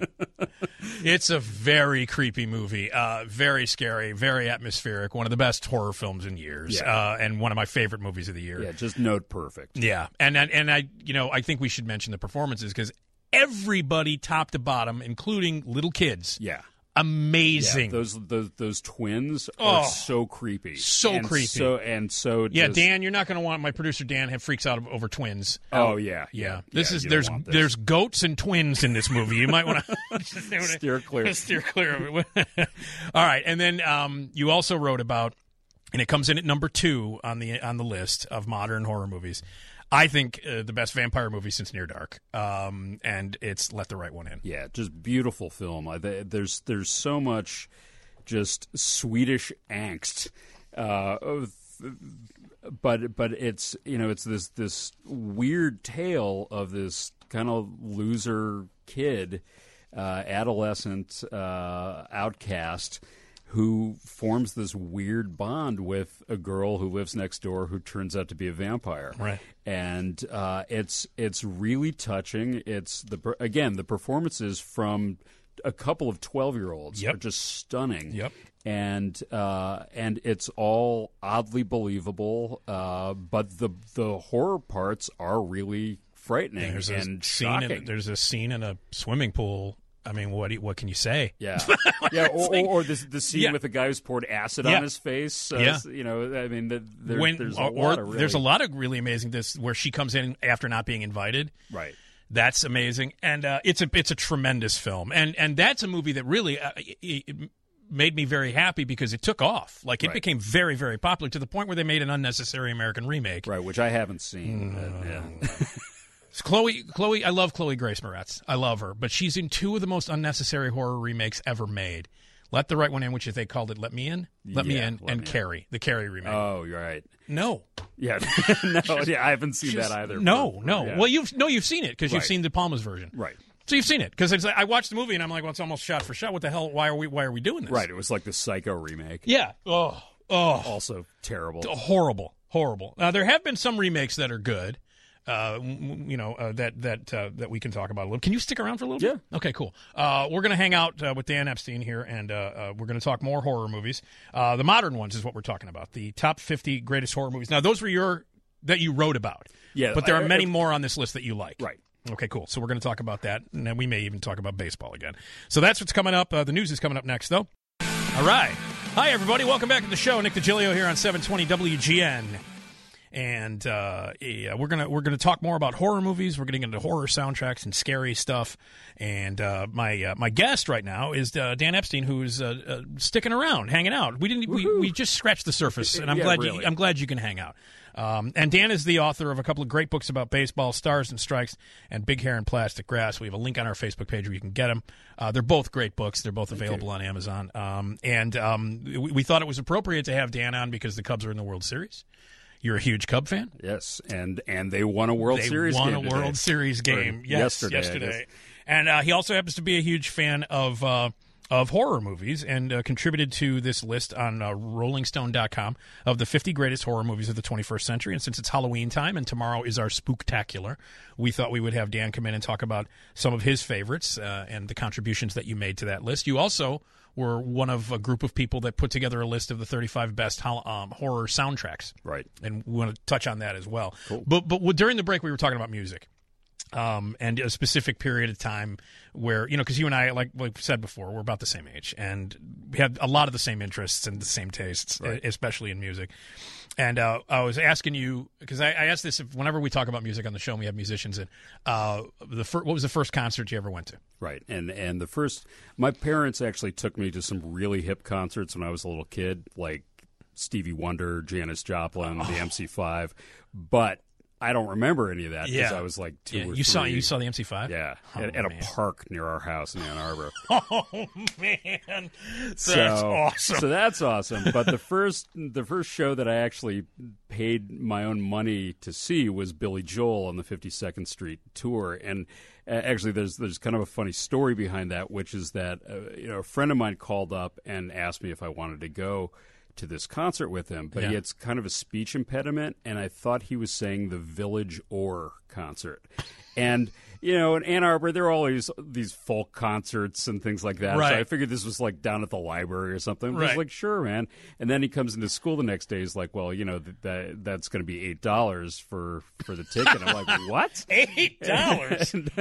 S1: It's a very creepy movie, uh, very scary, very atmospheric. One of the best horror films in years,
S2: Yeah.
S1: uh, and one of my favorite movies of the year.
S2: Yeah, just note perfect.
S1: Yeah, and and, and I, you know, I think we should mention the performances because everybody, top to bottom, including little kids,
S2: Yeah.
S1: amazing.
S2: Yeah, those those those twins
S1: Oh,
S2: are so creepy,
S1: so
S2: and
S1: creepy.
S2: so and so.
S1: yeah,
S2: just-
S1: Dan, you're not going to want my producer Dan have freaks out over twins.
S2: Oh yeah,
S1: Yeah, this is
S2: you don't
S1: there's
S2: want this.
S1: there's goats and twins in this movie. You might want to
S2: Steer clear.
S1: steer clear of it. All right, and then um, you also wrote about, and it comes in at number two on the on the list of modern horror movies. I think uh, the best vampire movie since Near Dark, um, and it's Let the Right One In.
S2: Yeah, just beautiful film. I, th- there's there's so much just Swedish angst, uh, of- but but it's, you know, it's this this weird tale of this kind of loser kid, uh, adolescent uh, outcast, who forms this weird bond with a girl who lives next door who turns out to be a vampire.
S1: Right.
S2: And uh, it's it's really touching. It's the per- again the performances from a couple of twelve-year-olds
S1: Yep.
S2: are just stunning.
S1: Yep.
S2: And uh, and it's all oddly believable, uh, but the the horror parts are really frightening
S1: There's a
S2: and
S1: scene.
S2: shocking.
S1: In, there's a scene in a swimming pool. I mean, what do you- what can you say?
S2: Yeah, yeah, or, or, or the the scene
S1: Yeah.
S2: with the guy who's poured acid
S1: Yeah.
S2: on his face. Uh,
S1: Yeah.
S2: you know, I mean, the, there,
S1: when
S2: there's a
S1: or,
S2: lot
S1: or
S2: of really,
S1: there's a lot of really amazing this where she comes in after not being invited.
S2: right.
S1: That's amazing, and uh, it's a it's a tremendous film, and and that's a movie that really uh, it, it made me very happy because it took off. Like it
S2: Right.
S1: became very very popular to the point where they made an unnecessary American remake.
S2: Right, which I haven't seen.
S1: Mm.
S2: but, yeah.
S1: So Chloe, Chloe, I love Chloe Grace Moretz. I love her, but she's in two of the most unnecessary horror remakes ever made. Let the Right One In, which is they called it Let Me In, Let Me
S2: Yeah,
S1: In,
S2: Let
S1: and
S2: Me In.
S1: Carrie, the Carrie remake.
S2: Oh, you're right.
S1: no,
S2: Yeah, no, yeah, I haven't seen
S1: Just-
S2: that either.
S1: No,
S2: for-
S1: no.
S2: yeah.
S1: Well, you've no, you've seen it because you've
S2: Right.
S1: seen De Palma's version.
S2: right,
S1: So you've seen it because it's like, I watched the movie and I'm like, well, it's almost shot for shot. What the hell? Why are we? Why are we doing this?
S2: right. It was like the Psycho remake.
S1: Yeah. Oh. Oh.
S2: Also terrible.
S1: Horrible. Horrible. Now there have been some remakes that are good. Uh, you know uh, that that uh, that we can talk about a little. Can you stick around for a little
S2: Yeah.
S1: bit? Okay, cool. Uh, we're going to hang out uh, with Dan Epstein here, and uh, uh, we're going to talk more horror movies. Uh, the modern ones is what we're talking about. The top fifty greatest horror movies. Now, those were your that you wrote about.
S2: Yeah,
S1: but there are
S2: I-
S1: many
S2: I-
S1: more on this list that you like.
S2: Right.
S1: Okay, cool. So we're going to talk about that, and then we may even talk about baseball again. So that's what's coming up. Uh, the news is coming up next, though. All right. Hi, everybody. Welcome back to the show. Nick DiGilio here on seven twenty W G N. And uh, yeah, we're gonna we're gonna talk more about horror movies. We're getting into horror soundtracks and scary stuff. And uh, my uh, my guest right now is uh, Dan Epstein, who's uh, uh, sticking around, hanging out. We didn't we, we just scratched the surface, and I'm
S2: Yeah,
S1: glad
S2: really.
S1: you, I'm glad you can hang out. Um, and Dan is the author of a couple of great books about baseball, Stars and Strikes, and Big Hair and Plastic Grass. We have a link on our Facebook page where you can get them. Uh, they're both great books. They're both available on Amazon. Um, and um, we, we thought it was appropriate to have Dan on because the Cubs are in the World Series. You're a huge Cub fan?
S2: Yes, and and they won a World
S1: They
S2: Series
S1: won
S2: game
S1: a
S2: today.
S1: World Series
S2: Or
S1: game. Yes,
S2: yesterday, I
S1: yesterday.
S2: guess.
S1: And uh, he also happens to be a huge fan of uh, of horror movies and uh, contributed to this list on uh, rolling stone dot com of the fifty greatest horror movies of the twenty-first century. And since it's Halloween time and tomorrow is our Spooktacular, we thought we would have Dan come in and talk about some of his favorites uh, and the contributions that you made to that list. You also were one of a group of people that put together a list of the thirty-five best hol- um, horror soundtracks.
S2: Right.
S1: And we want to touch on that as well.
S2: Cool.
S1: But but during the break, we were talking about music. Um, and a specific period of time where, you know, because you and I, like like we said before, we're about the same age, and we had a lot of the same interests and the same tastes,
S2: Right.
S1: especially in music. And uh, I was asking you, because I, I asked this if, whenever we talk about music on the show, and we have musicians in, uh, the fir- what was the first concert you ever went to?
S2: Right, and and the first, my parents actually took me to some really hip concerts when I was a little kid, like Stevie Wonder, Janis Joplin,
S1: Oh.
S2: the M C five, but I don't remember any of that because
S1: Yeah.
S2: I was like two
S1: Yeah,
S2: or
S1: you
S2: three.
S1: saw you saw the M C five?
S2: Yeah,
S1: Oh,
S2: at, at a
S1: man.
S2: park near our house in Ann Arbor.
S1: Oh man, that's
S2: so,
S1: awesome.
S2: So that's awesome. But the first the first show that I actually paid my own money to see was Billy Joel on the fifty-second Street tour. And uh, actually, there's there's kind of a funny story behind that, which is that uh, you know a friend of mine called up and asked me if I wanted to go to this concert with him, but
S1: Yeah.
S2: he had kind of a speech impediment, and I thought he was saying the Village Or concert. And you know, in Ann Arbor, there are always these folk concerts and things like that.
S1: Right.
S2: So I figured this was like down at the library or something. I was
S1: Right.
S2: like, sure, man. And then he comes into school the next day. He's like, well, you know, that, that that's going to be eight dollars for for the ticket. I'm like, what?
S1: Eight dollars.
S2: and,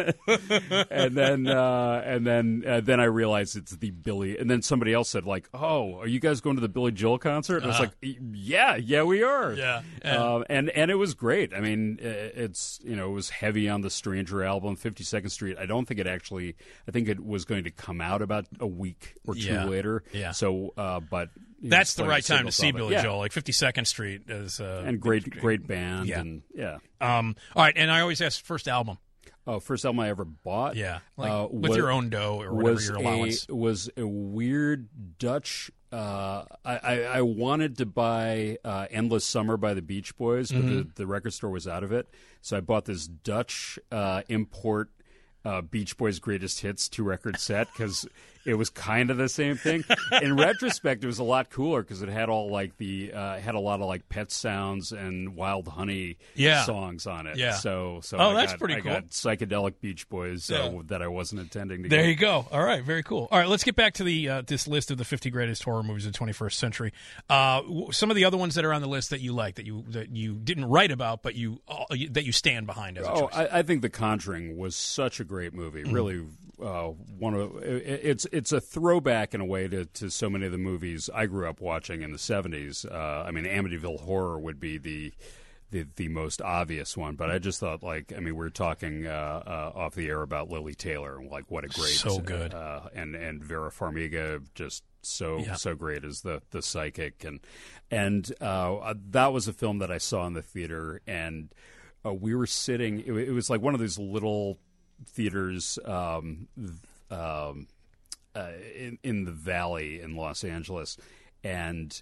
S2: and then uh, and then uh, then I realized it's the Billy. And then somebody else said, like, oh, are you guys going to the Billy Joel concert? And I was
S1: Uh-huh.
S2: like, yeah, yeah, we are.
S1: Yeah, and-
S2: Um, and and it was great. I mean, uh, it's you know, it was heavy on the Stranger album, fifty-second Street. I don't think it actually. I think it was going to come out about a week or two
S1: Yeah.
S2: later.
S1: Yeah.
S2: So, uh, but you know,
S1: That's the
S2: playing
S1: right time to
S2: singles
S1: see
S2: of it.
S1: Billy
S2: Yeah.
S1: Joel. Like fifty-second Street is uh,
S2: And great, great band.
S1: Yeah.
S2: And yeah.
S1: Um, all right, and I always ask first album.
S2: Oh, first album I ever bought.
S1: Yeah, like
S2: uh,
S1: with
S2: was-
S1: your own dough or whatever
S2: was
S1: your
S2: a,
S1: allowance.
S2: was a weird Dutch. Uh, I, I, I wanted to buy uh, "Endless Summer" by the Beach Boys, but
S1: Mm-hmm.
S2: the, the record store was out of it. So I bought this Dutch uh, import uh, Beach Boys Greatest Hits two record set because it was kind of the same thing. In retrospect, it was a lot cooler because it had all like the uh, it had a lot of like Pet Sounds and Wild Honey
S1: Yeah.
S2: songs on it.
S1: Yeah.
S2: So so
S1: Oh,
S2: I
S1: that's
S2: got,
S1: pretty
S2: I
S1: cool.
S2: got psychedelic Beach Boys uh,
S1: Yeah.
S2: that I wasn't intending to
S1: There
S2: get.
S1: you go. All right, very cool. All right, let's get back to the uh, this list of the fifty greatest horror movies of the twenty-first century. Uh, w- some of the other ones that are on the list that you like, that you that you didn't write about, but you uh, that you stand behind as a
S2: Oh,
S1: choice.
S2: I, I think The Conjuring was such a great movie.
S1: Mm-hmm.
S2: Really, uh, one of it, it's it's a throwback in a way to, to so many of the movies I grew up watching in the seventies. Uh, I mean, Amityville Horror would be the. The, the most obvious one, but I just thought, like, I mean, we were talking uh, uh, off the air about Lily Taylor, and like what a great,
S1: So good.
S2: uh, and and Vera Farmiga, just so
S1: Yeah.
S2: so great as the the psychic, and and uh, that was a film that I saw in the theater, and uh, we were sitting. It, it was like one of those little theaters um, um, uh, in in the Valley in Los Angeles, and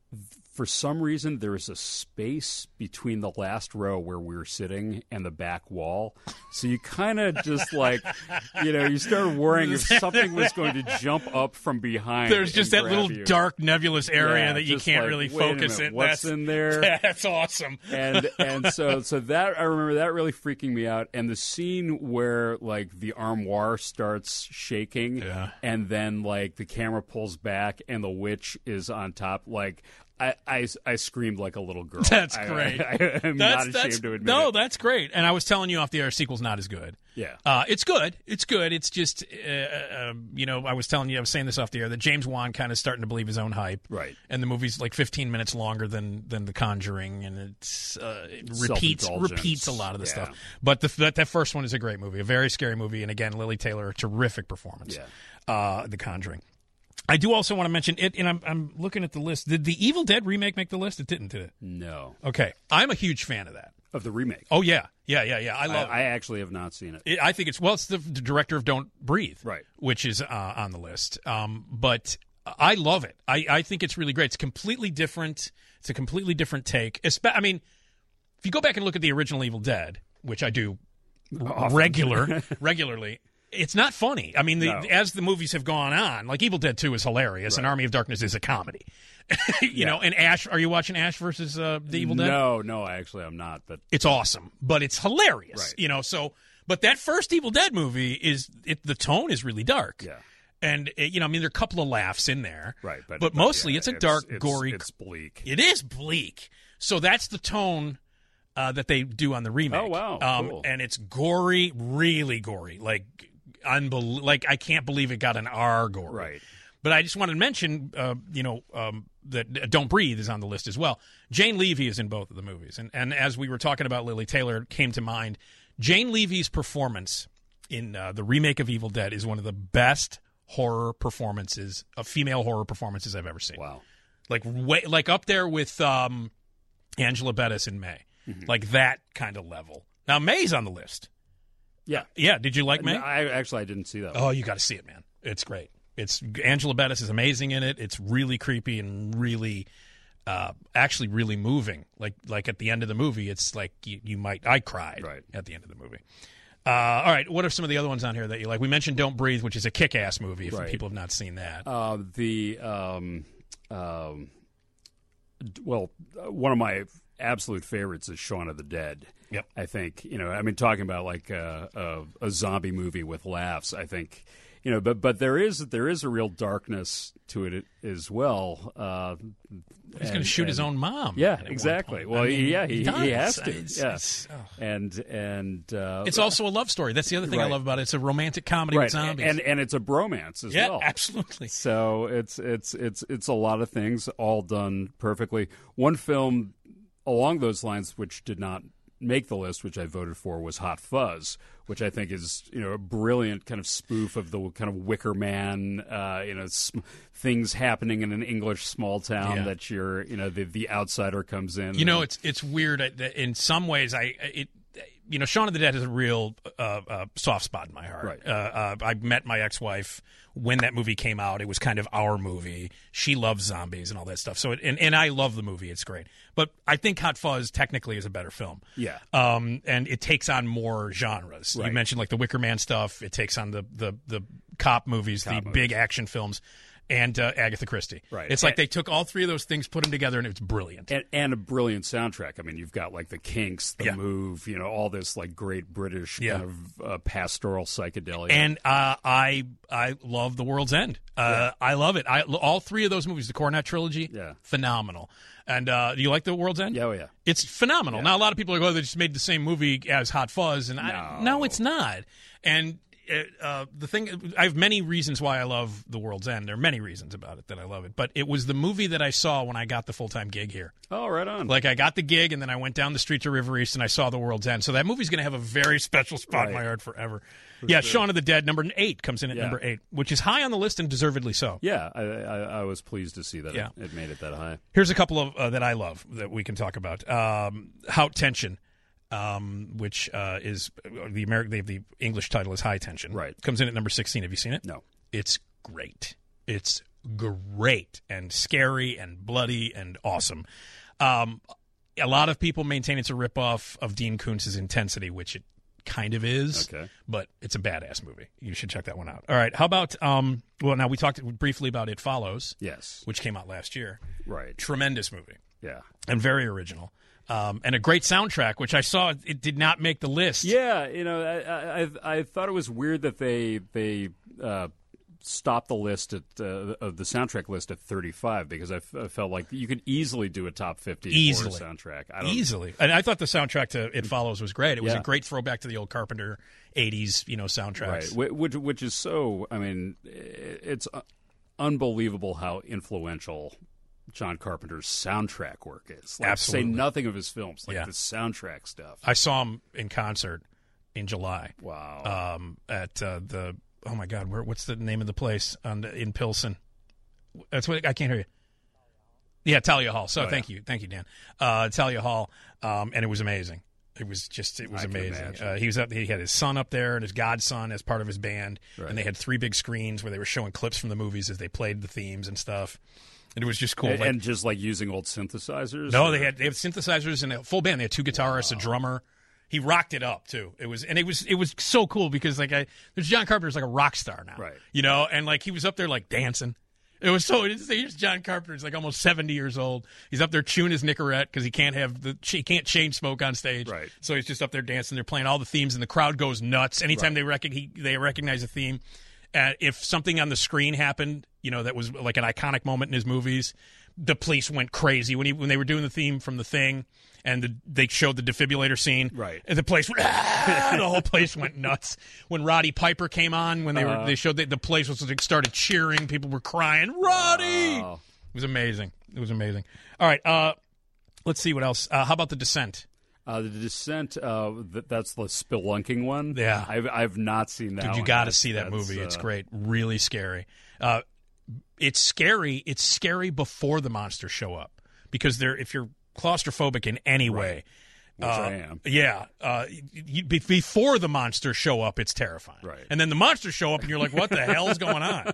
S2: For some reason, there is a space between the last row where we were sitting and the back wall. So you kind of just like, you know, you started worrying if something was going to jump up from behind.
S1: There's just that little
S2: you.
S1: dark nebulous area
S2: Yeah,
S1: that you
S2: just
S1: can't
S2: like,
S1: really
S2: wait a
S1: focus
S2: minute,
S1: in.
S2: What's
S1: that's,
S2: in there?
S1: That's awesome.
S2: and and so so that I remember that really freaking me out. And the scene where like the armoire starts shaking,
S1: Yeah.
S2: and then like the camera pulls back and the witch is on top, like. I, I, I screamed like a little girl.
S1: That's
S2: I-
S1: great.
S2: I, I am
S1: That's,
S2: not ashamed
S1: that's,
S2: to admit
S1: no,
S2: it.
S1: that's great. And I was telling you off the air, sequel's not as good.
S2: Yeah.
S1: Uh, it's good. It's good. It's just, uh, uh, you know, I was telling you, I was saying this off the air, that James Wan kind of starting to believe his own hype.
S2: Right.
S1: And the movie's like fifteen minutes longer than than The Conjuring, and it's uh, it repeats
S2: Self-indulgence.
S1: repeats a lot of the
S2: Yeah.
S1: stuff. But the, that, that first one is a great movie, a very scary movie. And again, Lily Taylor, a terrific performance.
S2: Yeah.
S1: Uh, The Conjuring. I do also want to mention it, and I'm, I'm looking at the list. Did the Evil Dead remake make the list? It didn't, did it?
S2: No.
S1: Okay. I'm a huge fan of that.
S2: Of the remake.
S1: Oh, yeah. Yeah, yeah, yeah. I
S2: I,
S1: love
S2: I actually have not seen it.
S1: it. I think it's, well, it's the, the director of Don't Breathe,
S2: Right.
S1: which is uh, on the list. Um, but I love it. I, I think it's really great. It's completely different. It's a completely different take. Espe- I mean, if you go back and look at the original Evil Dead, which I do r- regular, regularly, it's not funny. I mean, the,
S2: No.
S1: as the movies have gone on, like Evil Dead two is hilarious, and Army of Darkness is a comedy. you
S2: Yeah.
S1: know, and Ash, are you watching Ash versus uh, the Evil Dead?
S2: No, no, actually I'm not. But
S1: It's awesome, but it's hilarious.
S2: Right.
S1: You know, so but that first Evil Dead movie is it, the tone is really dark.
S2: yeah,
S1: And it, you know, I mean, there are a couple of laughs in there,
S2: right. But,
S1: but mostly
S2: yeah,
S1: it's a dark, gory.
S2: It's bleak.
S1: It is bleak. So that's the tone uh, that they do on the remake.
S2: Oh, wow.
S1: Um,
S2: Cool.
S1: And it's gory, really gory, like unbel- like I can't believe it got an R gory.
S2: Right.
S1: But I just wanted to mention, uh, you know, um, that uh, Don't Breathe is on the list as well. Jane Levy is in both of the movies. And, and as we were talking about Lily Taylor, it came to mind, Jane Levy's performance in uh, the remake of Evil Dead is one of the best horror performances, of female horror performances I've ever seen.
S2: Wow.
S1: Like, way, like up there with um, Angela Bettis in May.
S2: Mm-hmm.
S1: Like that kind of level. Now, May's on the list.
S2: Yeah.
S1: Yeah, did you like May?
S2: No, I actually I didn't see that.
S1: Oh, you got to see it, man. It's great. It's Angela Bettis is amazing in it. It's really creepy and really, uh, actually, really moving. Like, like at the end of the movie, it's like you, you might. I cried
S2: Right.
S1: at the end of the movie. Uh, all right, what are some of the other ones on here that you like? We mentioned Don't Breathe, which is a kick-ass movie. If
S2: Right.
S1: people have not seen that,
S2: Uh, the um, um, d- well, uh, one of my absolute favorites is Shaun of the Dead.
S1: Yep.
S2: I think you know. I mean, talking about like a, a, a zombie movie with laughs. I think you know, but but there is there is a real darkness to it as well. Uh,
S1: he's going to shoot his own mom.
S2: Yeah,
S1: at one
S2: exactly.
S1: point.
S2: Well,
S1: I mean,
S2: yeah, he,
S1: does.
S2: he has to.
S1: It's,
S2: yeah,
S1: it's, oh.
S2: and and uh,
S1: It's also a love story. That's the other thing I
S2: Right.
S1: love about it. It's a romantic comedy
S2: right,
S1: with zombies.
S2: and and it's a bromance as
S1: yeah,
S2: well.
S1: absolutely.
S2: So it's it's it's it's a lot of things all done perfectly. One film along those lines which did not make the list, which I voted for, was Hot Fuzz, which I think is you know a brilliant kind of spoof of the kind of Wicker Man, uh, you know, sm- things happening in an English small town
S1: Yeah.
S2: that you're you know the the outsider comes in.
S1: You know,
S2: and-
S1: it's it's weird. I- that In some ways, I it you know, Shaun of the Dead is a real uh, uh, soft spot in my heart.
S2: Right.
S1: Uh, uh, I met my ex-wife when that movie came out. It was kind of our movie. She loves zombies and all that stuff. So, it, and and I love the movie. It's great. But I think Hot Fuzz technically is a better film.
S2: Yeah.
S1: Um, and it takes on more genres. You
S2: Right.
S1: mentioned like the Wicker Man stuff. It takes on the the the cop movies, the
S2: Cop
S1: big action films, and uh, Agatha Christie.
S2: Right.
S1: It's like
S2: And-
S1: they took all three of those things, put them together, and it's brilliant.
S2: And, and a brilliant soundtrack. I mean, you've got like the Kinks, the
S1: Yeah.
S2: Move, you know, all this like great British
S1: Yeah.
S2: kind of uh, pastoral psychedelia.
S1: And uh, I I love The World's End. Uh, I love it. I all three of those movies, the Cornetto trilogy,
S2: Yeah.
S1: phenomenal. And uh, do you like The World's End?
S2: yeah, oh yeah.
S1: It's phenomenal. Now a lot of people are going, oh, they just made the same movie as Hot Fuzz, and I,
S2: No.
S1: no, it's not. And uh, uh, the thing, I have many reasons why I love The World's End. There are many reasons about it that I love it, but it was the movie that I saw when I got the full time gig here.
S2: Oh, right on.
S1: Like I got the gig, and then I went down the street to River East, and I saw The World's End. So that movie's going to have a very special spot in
S2: Right.
S1: my heart forever. yeah, Shaun of the Dead, number eight, comes in at
S2: Yeah.
S1: number eight, which is high on the list and deservedly so.
S2: yeah, I, I, I was pleased to see that
S1: Yeah.
S2: it, it made it that high.
S1: Here's a couple of uh, that I love that we can talk about. Um, Hout Tension, um, which uh, is the American, they have the English title is High Tension.
S2: Right.
S1: Comes in at number sixteen. Have you seen it?
S2: No.
S1: It's great. It's great and scary and bloody and awesome. Um, a lot of people maintain it's a ripoff of Dean Koontz's Intensity, which it kind of is,
S2: Okay.
S1: but it's a badass movie. You should check that one out. All right, how about, um, well, now we talked briefly about It Follows,
S2: Yes.
S1: which came out last year.
S2: Right.
S1: Tremendous movie
S2: Yeah.
S1: and very original. Um, and a great soundtrack, which I saw it did not make the list.
S2: Yeah, you know, I I, I thought it was weird that they they uh, stopped the list at uh, of the soundtrack list at thirty-five because I, f- I felt like you could easily do a top fifty
S1: Easily.
S2: for a soundtrack. I don't,
S1: Easily. And I thought the soundtrack to It Follows was great. It was
S2: Yeah.
S1: a great throwback to the old Carpenter eighties, you know, soundtracks.
S2: Right, Wh- which which is so. I mean, i- it's uh, unbelievable how influential John Carpenter's soundtrack work is. Like,
S1: Absolutely.
S2: Say nothing of his films, like
S1: Yeah.
S2: the soundtrack stuff.
S1: I saw him in concert in July.
S2: Wow.
S1: Um, at uh, the oh my god, where what's the name of the place on the, in Pilsen? That's what I can't hear you. Yeah, Talia Hall. So
S2: Oh,
S1: thank you, thank you, Dan. Uh, Talia Hall, um, and it was amazing. It was just it was
S2: I can
S1: amazing.
S2: imagine.
S1: Uh, he was up. He had his son up there and his godson as part of his band,
S2: Right.
S1: and they had three big screens where they were showing clips from the movies as they played the themes and stuff. And it was just cool.
S2: and,
S1: Like,
S2: and just like using old synthesizers.
S1: no,
S2: or-
S1: they had they had synthesizers and a full band. They had two guitarists, a drummer. He rocked it up too. It was and it was it was so cool because like I there's John Carpenter's like a rock star now,
S2: Right.
S1: You know, and like he was up there like dancing. It was so. It's, here's John Carpenter. He's like almost seventy years old. He's up there chewing his Nicorette because he can't have the he can't chain smoke on stage.
S2: Right.
S1: So he's just up there dancing. They're playing all the themes, and the crowd goes nuts anytime
S2: Right.
S1: they rec- he, they recognize a theme. Uh, if something on the screen happened, you know, that was like an iconic moment in his movies, the police went crazy when he when they were doing the theme from The Thing, and the, they showed the defibrillator scene.
S2: Right.
S1: And the place went, ah! The whole place went nuts. When Roddy Piper came on, when they were
S2: Uh,
S1: they showed that the place was like, started cheering, people were crying, Roddy.
S2: Wow.
S1: It was amazing. It was amazing. All right, uh, let's see what else. Uh, how about The Descent?
S2: Uh, the Descent, uh, th- that's the spelunking one.
S1: Yeah.
S2: I've I've not seen that
S1: Dude,
S2: one.
S1: you got to
S2: That's-
S1: see that
S2: that's,
S1: movie. It's
S2: uh,
S1: great. Really scary. Uh, it's scary. It's scary before the monsters show up because they're if you're claustrophobic in any way.
S2: Which
S1: uh,
S2: I am.
S1: Yeah. Uh, you, be- before the monsters show up, it's terrifying.
S2: Right.
S1: And then the monsters show up, and you're like, what the hell's going on?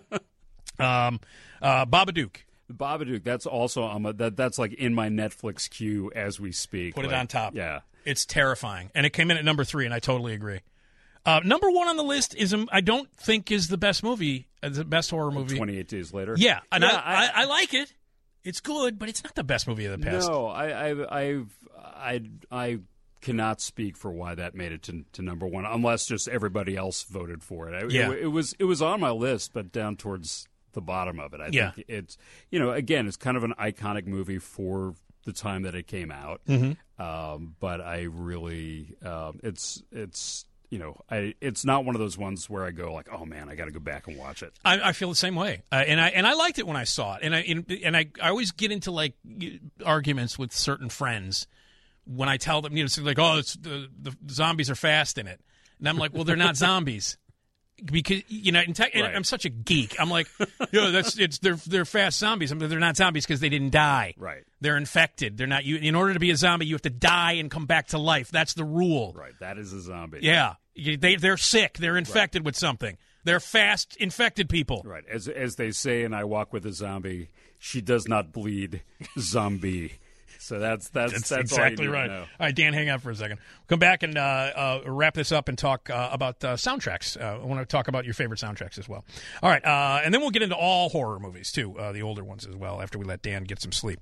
S1: Um, uh, Babadook.
S2: The Babadook, that's also on my, that that's like in my Netflix queue as we speak.
S1: Put it
S2: Like,
S1: on top.
S2: Yeah.
S1: It's terrifying. And it came in at number three, and I totally agree. Uh, number one on the list is, um, I don't think, is the best movie, uh, the best horror movie.
S2: twenty-eight Days Later.
S1: Yeah, and
S2: Yeah,
S1: I, I, I like it. It's good, but it's not the best movie of the past.
S2: No, I, I, I've, I, I cannot speak for why that made it to, to number one, unless just everybody else voted for it. I,
S1: Yeah.
S2: it, it was it was on my list, but down towards the bottom of it. I
S1: Yeah.
S2: think it's you know again, it's kind of an iconic movie for the time that it came out.
S1: Mm-hmm.
S2: Um, but I really, um, it's it's. You know, I it's not one of those ones where I go like, oh man, I got to go back and watch it.
S1: I, I feel the same way, uh, and I and I liked it when I saw it, and I and, and I, I always get into like arguments with certain friends when I tell them, you know, it's like, oh, it's the the zombies are fast in it, and I'm like, well, they're not zombies. Because you know, in tech, and
S2: Right.
S1: I'm such a geek. I'm like, you know, that's it's they're they're fast zombies. I mean, they're not zombies because they didn't die.
S2: Right.
S1: They're infected. They're not. You in order to be a zombie, you have to die and come back to life. That's the rule.
S2: Right, that is a zombie.
S1: Yeah, You- they they're sick. They're infected with something. They're fast infected people.
S2: Right, as as they say in I Walk with a Zombie, she does not bleed, zombie. So that's that's
S1: That's,
S2: that's,
S1: exactly
S2: all you need
S1: right.
S2: to know.
S1: All right, Dan, hang on for a second. We'll come back and uh, uh, wrap this up and talk uh, about uh, soundtracks. Uh, I want to talk about your favorite soundtracks as well. All right, uh, and then we'll get into all horror movies too, uh, the older ones as well, after we let Dan get some sleep.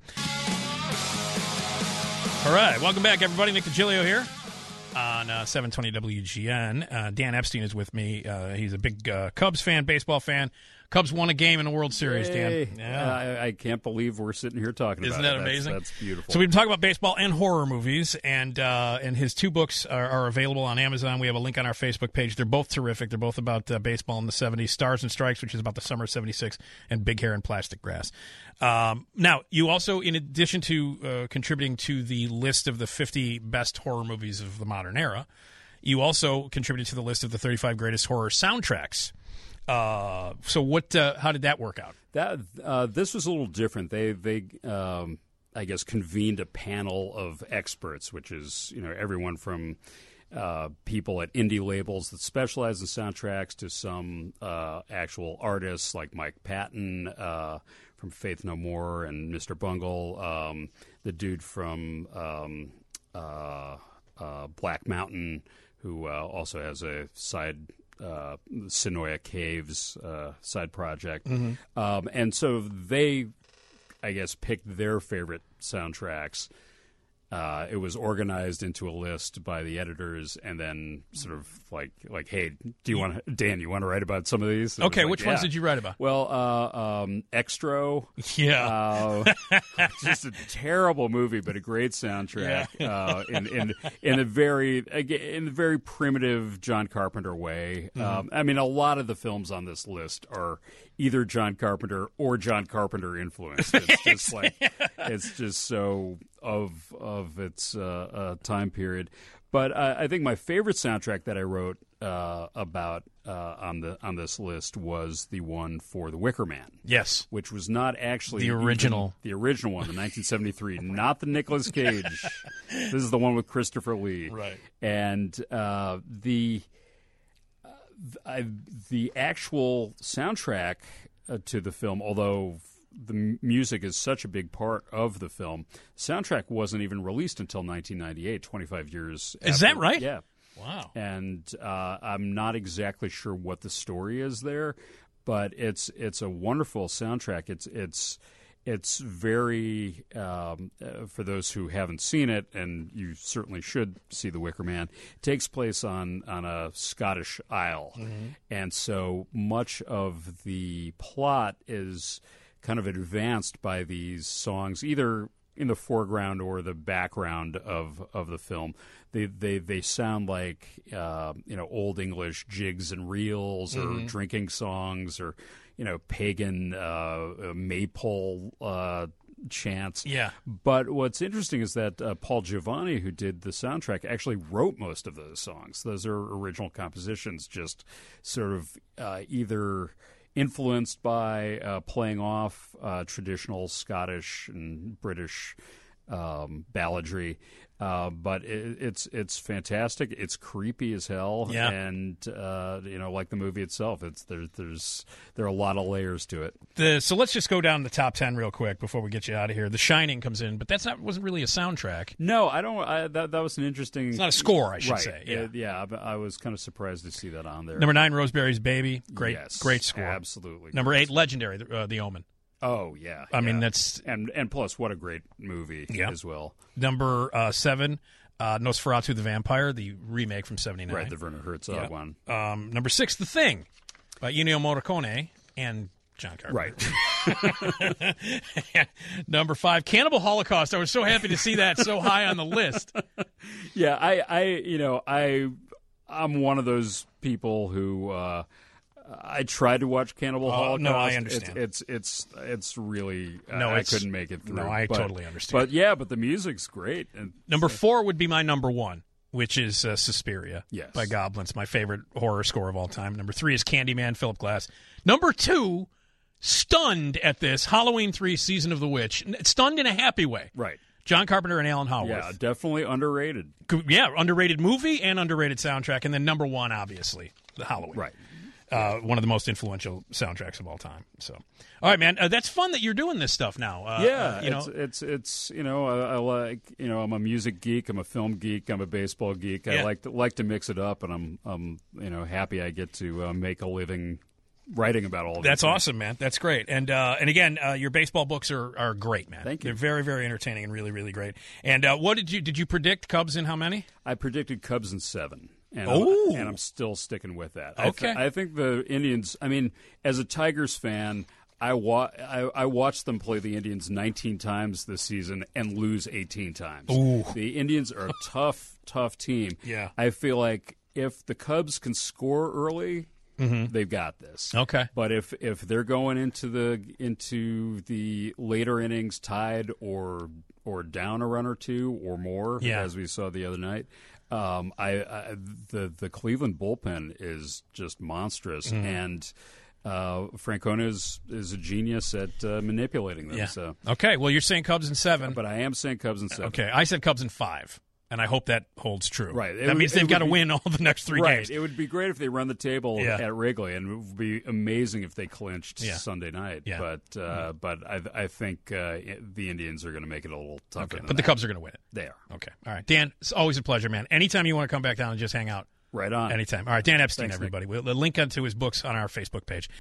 S1: All right, welcome back, everybody. Nick DiGilio here on uh, seven twenty W G N. Uh, Dan Epstein is with me. Uh, he's a big uh, Cubs fan, baseball fan. Cubs won a game in the World Series,
S2: Hey,
S1: Dan. Yeah.
S2: I, I can't believe we're sitting here talking
S1: Isn't
S2: about
S1: that
S2: it. That's-
S1: amazing?
S2: That's, beautiful.
S1: So we've been talking about baseball and horror movies, and uh, and his two books are, are available on Amazon. We have a link on our Facebook page. They're both terrific. They're both about uh, baseball in the seventies, Stars and Strikes, which is about the summer of seventy-six, and Big Hair and Plastic Grass. Um, now, you also, in addition to uh, contributing to the list of the fifty best horror movies of the modern era, you also contributed to the list of the thirty-five greatest horror soundtracks. Uh, so what? Uh, how did that work out?
S2: That uh, this was a little different. They they um, I guess convened a panel of experts, which is you know everyone from uh, people at indie labels that specialize in soundtracks to some uh, actual artists like Mike Patton uh, from Faith No More and Mister Bungle, um, the dude from um, uh, uh, Black Mountain, who uh, also has a side uh, Sonoya Caves uh, side project. Mm-hmm. Um, and so they, I guess, picked their favorite soundtracks. Uh, it was organized into a list by the editors, and then sort of like, like, hey, do you want to, Dan? You want to write about some of these? And
S1: Okay,
S2: like,
S1: which
S2: yeah.
S1: ones did you write about?
S2: Well, uh, um, Extro,
S1: Yeah,
S2: uh, just a terrible movie, but a great soundtrack. Yeah. uh, in in in a very in the very primitive John Carpenter way. Mm-hmm. Um, I mean, a lot of the films on this list are either John Carpenter or John Carpenter influenced. It's just like it's just so of of its uh, uh, time period. But uh, I think my favorite soundtrack that I wrote uh, about uh, on the on this list was the one for The Wicker Man.
S1: Yes,
S2: which was not actually
S1: the original,
S2: the original one, the nineteen seventy-three, not the Nicolas Cage. This is the one with Christopher Lee,
S1: right?
S2: And uh, the uh, I, the actual soundtrack uh, to the film, although the m- music is such a big part of the film, soundtrack wasn't even released until nineteen ninety-eight, twenty-five years
S1: Is
S2: after.
S1: that right?
S2: Yeah.
S1: Wow.
S2: And uh, I'm not exactly sure what the story is there, but it's it's a wonderful soundtrack. It's it's it's very um, uh, for those who haven't seen it, and you certainly should see The Wicker Man. It takes place on on a Scottish isle, mm-hmm. and so much of the plot is kind of advanced by these songs, either in the foreground or the background of, of the film. They they they sound like uh, you know, old English jigs and reels, or mm-hmm. drinking songs, or you know, pagan uh, maypole uh, chants.
S1: Yeah.
S2: But what's interesting is that uh, Paul Giovanni, who did the soundtrack, actually wrote most of those songs. Those are original compositions, just sort of uh, either influenced by uh, playing off uh, traditional Scottish and British um, balladry, uh, but it, it's it's fantastic. It's creepy as hell,
S1: yeah.
S2: and uh, you know, like the movie itself, it's there. There's there are a lot of layers to it.
S1: The, so let's just go down the top ten real quick before we get you out of here. The Shining comes in, but that's not wasn't really a soundtrack.
S2: No, I don't. I, that that was an interesting.
S1: It's not a score, I should
S2: right.
S1: say. Yeah,
S2: uh, yeah. I, I was kind of surprised to see that on there.
S1: Number nine, Rosemary's Baby. Great,
S2: yes,
S1: great score.
S2: Absolutely.
S1: Number eight, Legendary, the, uh, the Omen.
S2: Oh yeah,
S1: I
S2: yeah.
S1: mean that's
S2: and and plus what a great movie
S1: yeah.
S2: as well.
S1: Number uh, seven, uh, Nosferatu the Vampire, the remake from seventy-nine.
S2: Right, the Werner Herzog
S1: yeah.
S2: one.
S1: Um, number six, The Thing, by Ennio Morricone and John Carpenter.
S2: Right.
S1: Number five, Cannibal Holocaust. I was so happy to see that so high on the list.
S2: Yeah, I, I, you know, I, I'm one of those people who. Uh, I tried to watch Cannibal
S1: uh,
S2: Holocaust.
S1: No, I understand.
S2: It's it's it's, it's really
S1: no,
S2: I,
S1: it's,
S2: I couldn't make it through.
S1: No, I
S2: but,
S1: totally understand.
S2: But yeah, but the music's great. And
S1: number
S2: so,
S1: four would be my number one, which is uh, Suspiria
S2: yes.
S1: by Goblins, my favorite horror score of all time. Number three is Candyman, Philip Glass. Number two, stunned at this, Halloween three, Season of the Witch. Stunned in a happy way.
S2: Right.
S1: John Carpenter and Alan Howarth.
S2: Yeah, definitely underrated.
S1: Yeah, underrated movie and underrated soundtrack. And then number one, obviously, the Halloween.
S2: Right.
S1: Uh, one of the most influential soundtracks of all time. So, all right, man, uh, that's fun that you're doing this stuff now. Uh,
S2: yeah,
S1: uh, you know,
S2: it's, it's it's you know I, I like you know I'm a music geek, I'm a film geek, I'm a baseball geek. I
S1: yeah.
S2: like to like to mix it up, and I'm I'm you know happy I get to uh, make a living writing about all of
S1: That's
S2: these
S1: awesome, man. That's great. And uh, and again, uh, your baseball books are, are great, man.
S2: Thank you.
S1: They're very, very entertaining and really, really great. And uh, what did you did you predict Cubs in how many?
S2: I predicted Cubs in seven. And
S1: oh,
S2: I'm, and I'm still sticking with that.
S1: Okay.
S2: I, th- I think the Indians. I mean, as a Tigers fan, I, wa- I, I watched them play the Indians nineteen times this season and lose eighteen times.
S1: Ooh.
S2: The Indians are a tough, tough team.
S1: Yeah.
S2: I feel like if the Cubs can score early, mm-hmm. they've got this.
S1: Okay.
S2: But if if they're going into the into the later innings tied or or down a run or two or more,
S1: yeah.
S2: as we saw the other night. Um, I, I the the Cleveland bullpen is just monstrous, mm. and uh, Francona is, is a genius at uh, manipulating them.
S1: Yeah.
S2: So
S1: okay, well, you're saying Cubs in seven,
S2: but I am saying Cubs in seven.
S1: Okay, I said Cubs in five. and I hope that holds true.
S2: Right. It
S1: That
S2: would-
S1: means
S2: it
S1: they've
S2: would
S1: got to
S2: be-
S1: win all the next three
S2: right.
S1: games.
S2: It would be great if they run the table
S1: Yeah.
S2: at Wrigley, and it would be amazing if they clinched
S1: Yeah.
S2: Sunday night.
S1: Yeah.
S2: But uh, but I I think uh, the Indians are going to make it a little tougher.
S1: Okay.
S2: than
S1: But the
S2: that.
S1: Cubs are going to win it.
S2: They are.
S1: Okay. All right. Dan, it's always a pleasure, man. Anytime you want to come back down and just hang out,
S2: Right on.
S1: anytime. All right. Dan Epstein,
S2: Thanks, Nick.
S1: everybody. We'll, the link to his books on our Facebook page.